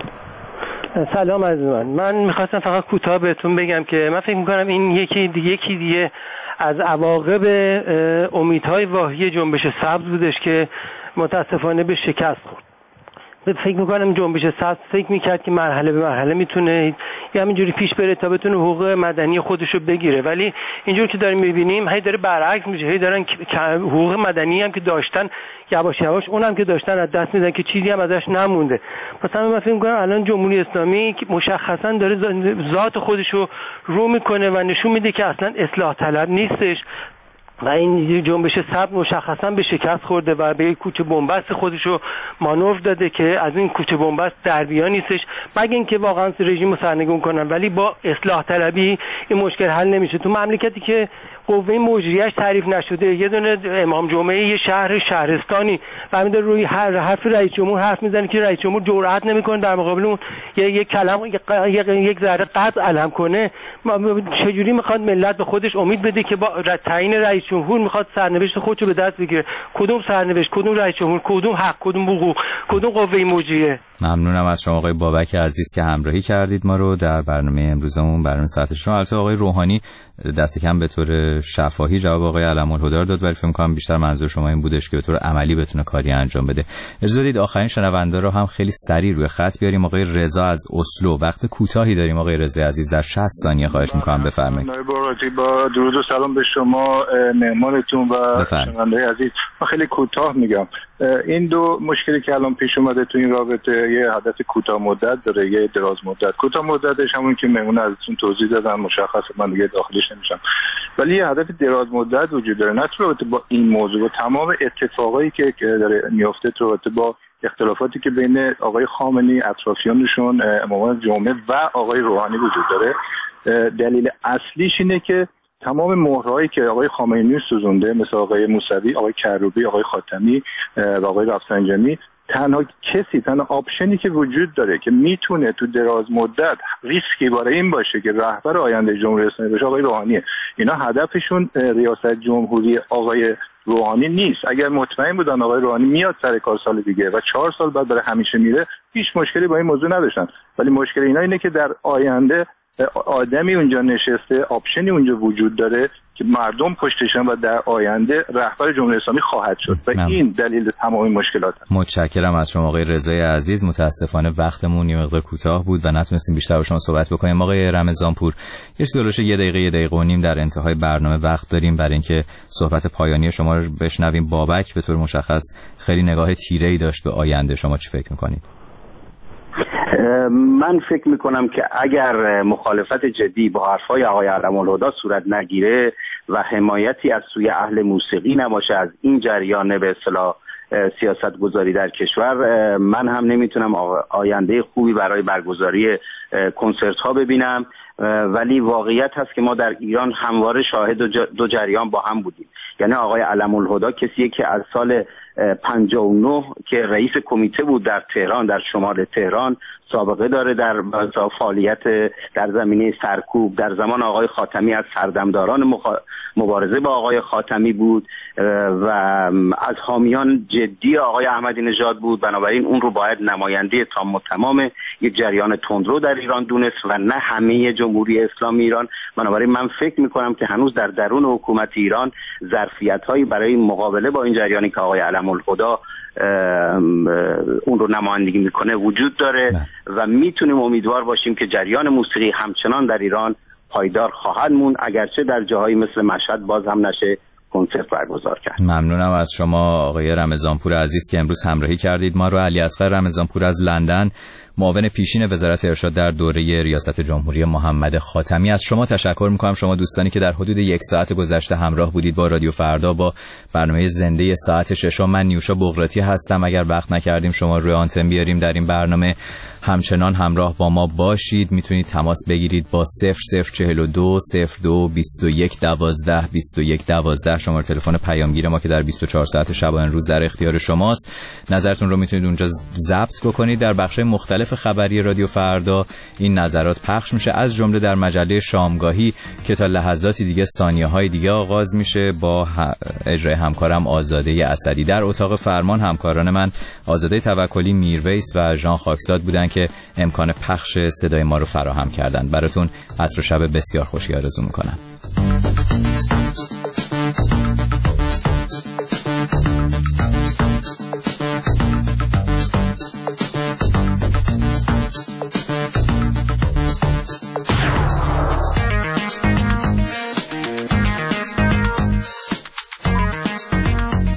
سلام از من میخواستم فقط کوتاه بهتون بگم که من فکر میکنم این یکی دیگه از عواقب امیدهای واهی جنبش سبز بودش که متاسفانه به شکست خورد. فکر میکنم جنبش سبز فکر میکرد که مرحله به مرحله میتونه همینجوری پیش بره تا بتونه حقوق مدنی خودشو بگیره، ولی اینجور که داریم میبینیم هی داره برعکس میشه، هی دارن حقوق مدنی هم که داشتن یواش یواش اونم که داشتن از دست میدن که چیزی هم ازش نمونده. مثلا من فکر میکنم الان جمهوری اسلامی مشخصا داره ذات خودشو رو میکنه و نشون میده که اصلا اصلاح طلب نیستش و این جنبش سبز مشخصا به شکست خورده و به کوچه بنبست خودشو مانور داده که از این کوچه بنبست در بیا نیستش مگه اینکه واقعا رژیم رو سرنگون کنن، ولی با اصلاح طلبی این مشکل حل نمیشه. تو مملکتی که قوه مجریه‌اش تعریف نشده، یه دونه امام جمعه یه شهرستانی و همین روی حرف رئیس جمهور حرف میزنه که رئیس جمهور جرئت نمیکنه در مقابل اون یک کلمه یک ذره قطع علم کنه. چجوری میخواد ملت به خودش امید بده که با تعیین رئیس جمهور میخواد سرنوشت خودشو به دست بگیره؟ کدوم سرنوشت، کدوم رئیس جمهور، کدوم حق، کدوم حقوق، کدوم قوه مجریه؟ ممنونم از شما آقای بابک عزیز که همراهی کردید ما رو در برنامه امروزمون. برنامه ساعت شما البته آقای روحانی دست کم به طور شفاهی جواب آقای علم‌الهدی رو داد، ولی فکر می‌کنم بیشتر منظور شما این بودش که به طور عملی بتونه کاری انجام بده. اجازه بدید آخرین شنونده رو هم خیلی سریع روی خط بیاریم. آقای رضا از اسلو. وقت کوتاهی داریم آقای رضا عزیز، در 60 ثانیه خواهش می‌کنم بفرمایید. با درود و سلام به شما مهمانتون و شنونده عزیز. من خیلی کوتاه میگم. این دو مشکلی که الان پیش اومده تو این رابطه یه هدف کوتاه مدت داره، یه دراز مدت. کوتاه مدتش همون که مهمون ازتون توضیح دادن مشخصه، من دیگه داخلش نمیشم، ولی یه هدف دراز مدت وجود داره. نه تو رابطه با این موضوع و تمام اتفاقایی که داره میفته تو رابطه با اختلافاتی که بین آقای خامنه‌ای، اطرافیانشون، امامان جمعه و آقای روحانی وجود داره. دلیل اصلیش اینه که تمام مهرهایی که آقای خامنه‌ای سوزونده، مثل آقای موسوی، آقای کروبی، آقای خاتمی و آقای رفسنجانی، تنها آپشنی که وجود داره که میتونه تو دراز مدت ریسکی برای این باشه که رهبر آینده جمهوری اسلامی باشه آقای روحانیه. اینا هدفشون ریاست جمهوری آقای روحانی نیست. اگر مطمئن بودن آقای روحانی میاد سر کار سال دیگه و 4 سال بعد برای همیشه میره، هیچ مشکلی با این موضوع نداشتن، ولی مشکل اینا اینه که در آینده آدمی اونجا نشسته، آپشنی اونجا وجود داره که مردم پشتشن و در آینده رهبر جمهوری اسلامی خواهد شد و این دلیل تمام مشکلات هست. متشکرم از شما آقای رضای عزیز. متاسفانه وقتمون یه مقدار کوتاه بود و نتونستیم بیشتر با شما صحبت بکنیم. آقای رمضانپور، یه چیزی یه دقیقه و نیم در انتهای برنامه وقت داریم برای اینکه صحبت پایانی شما رو بشنویم. بابک به طور مشخص خیلی نگاه تیره‌ای داشت به آینده، شما چی فکر می‌کنید؟ من فکر میکنم که اگر مخالفت جدی با حرفای آقای علم‌الهدی صورت نگیره و حمایتی از سوی اهل موسیقی نباشه از این جریان به اصطلاح سیاست گذاری در کشور، من هم نمیتونم آینده خوبی برای برگزاری کنسرت ها ببینم. ولی واقعیت هست که ما در ایران همواره شاهد دو جریان با هم بودیم. یعنی آقای علم‌الهدی کسیه که از سال 59 که رئیس کمیته بود در تهران، در شمال تهران، سابقه داره در فعالیت در زمینه سرکوب. در زمان آقای خاتمی از سردمداران مبارزه با آقای خاتمی بود و از حامیان جدی آقای احمدی نژاد بود. بنابراین اون رو باید نماینده تام و تمام یک جریان تندرو در ایران دونست و نه همه جمهوری اسلامی ایران. بنابراین من فکر میکنم که هنوز در درون حکومت ایران ظرفیت‌هایی برای مقابله با این جریانی که آقای علم‌الهدی علم‌الهدا اون رو نمایندگی میکنه وجود داره و میتونیم امیدوار باشیم که جریان موسیقی همچنان در ایران پایدار خواهد موند، اگرچه در جاهایی مثل مشهد باز هم نشه کنسرت برگزار کرد. ممنونم از شما آقای رمضانپور عزیز که امروز همراهی کردید ما رو. علیاصغر رمضانپور از لندن، معاون پیشین وزارت ارشاد در دوره ریاست جمهوری محمد خاتمی. از شما تشکر میکنم، شما دوستانی که در حدود 1 ساعت گذشته همراه بودید با رادیو فردا با برنامه زنده ساعت 6. من نیوشا بغراتی هستم. اگر وقت نکردیم شما روی آنتن بیاریم در این برنامه، همچنان همراه با ما باشید. میتونید تماس بگیرید با 0042 02 21 12 21 12 شماره تلفن پیامگیر ما که در 24 ساعت شبانه روز در اختیار شماست. نظرتون رو میتونید اونجا ضبط بکنید. در بخش مختلف خبری رادیو فردا این نظرات پخش میشه، از جمله در مجله شامگاهی که تا لحظاتی دیگه ثانیه‌های دیگه آغاز میشه با اجرای همکارم آزاده اسدی. در اتاق فرمان همکاران من آزاده توکلی، میرویس و ژان خاکزاد بودن که امکان پخش صدای ما رو فراهم کردن. براتون عصر و شب بسیار خوشی آرزو میکنم.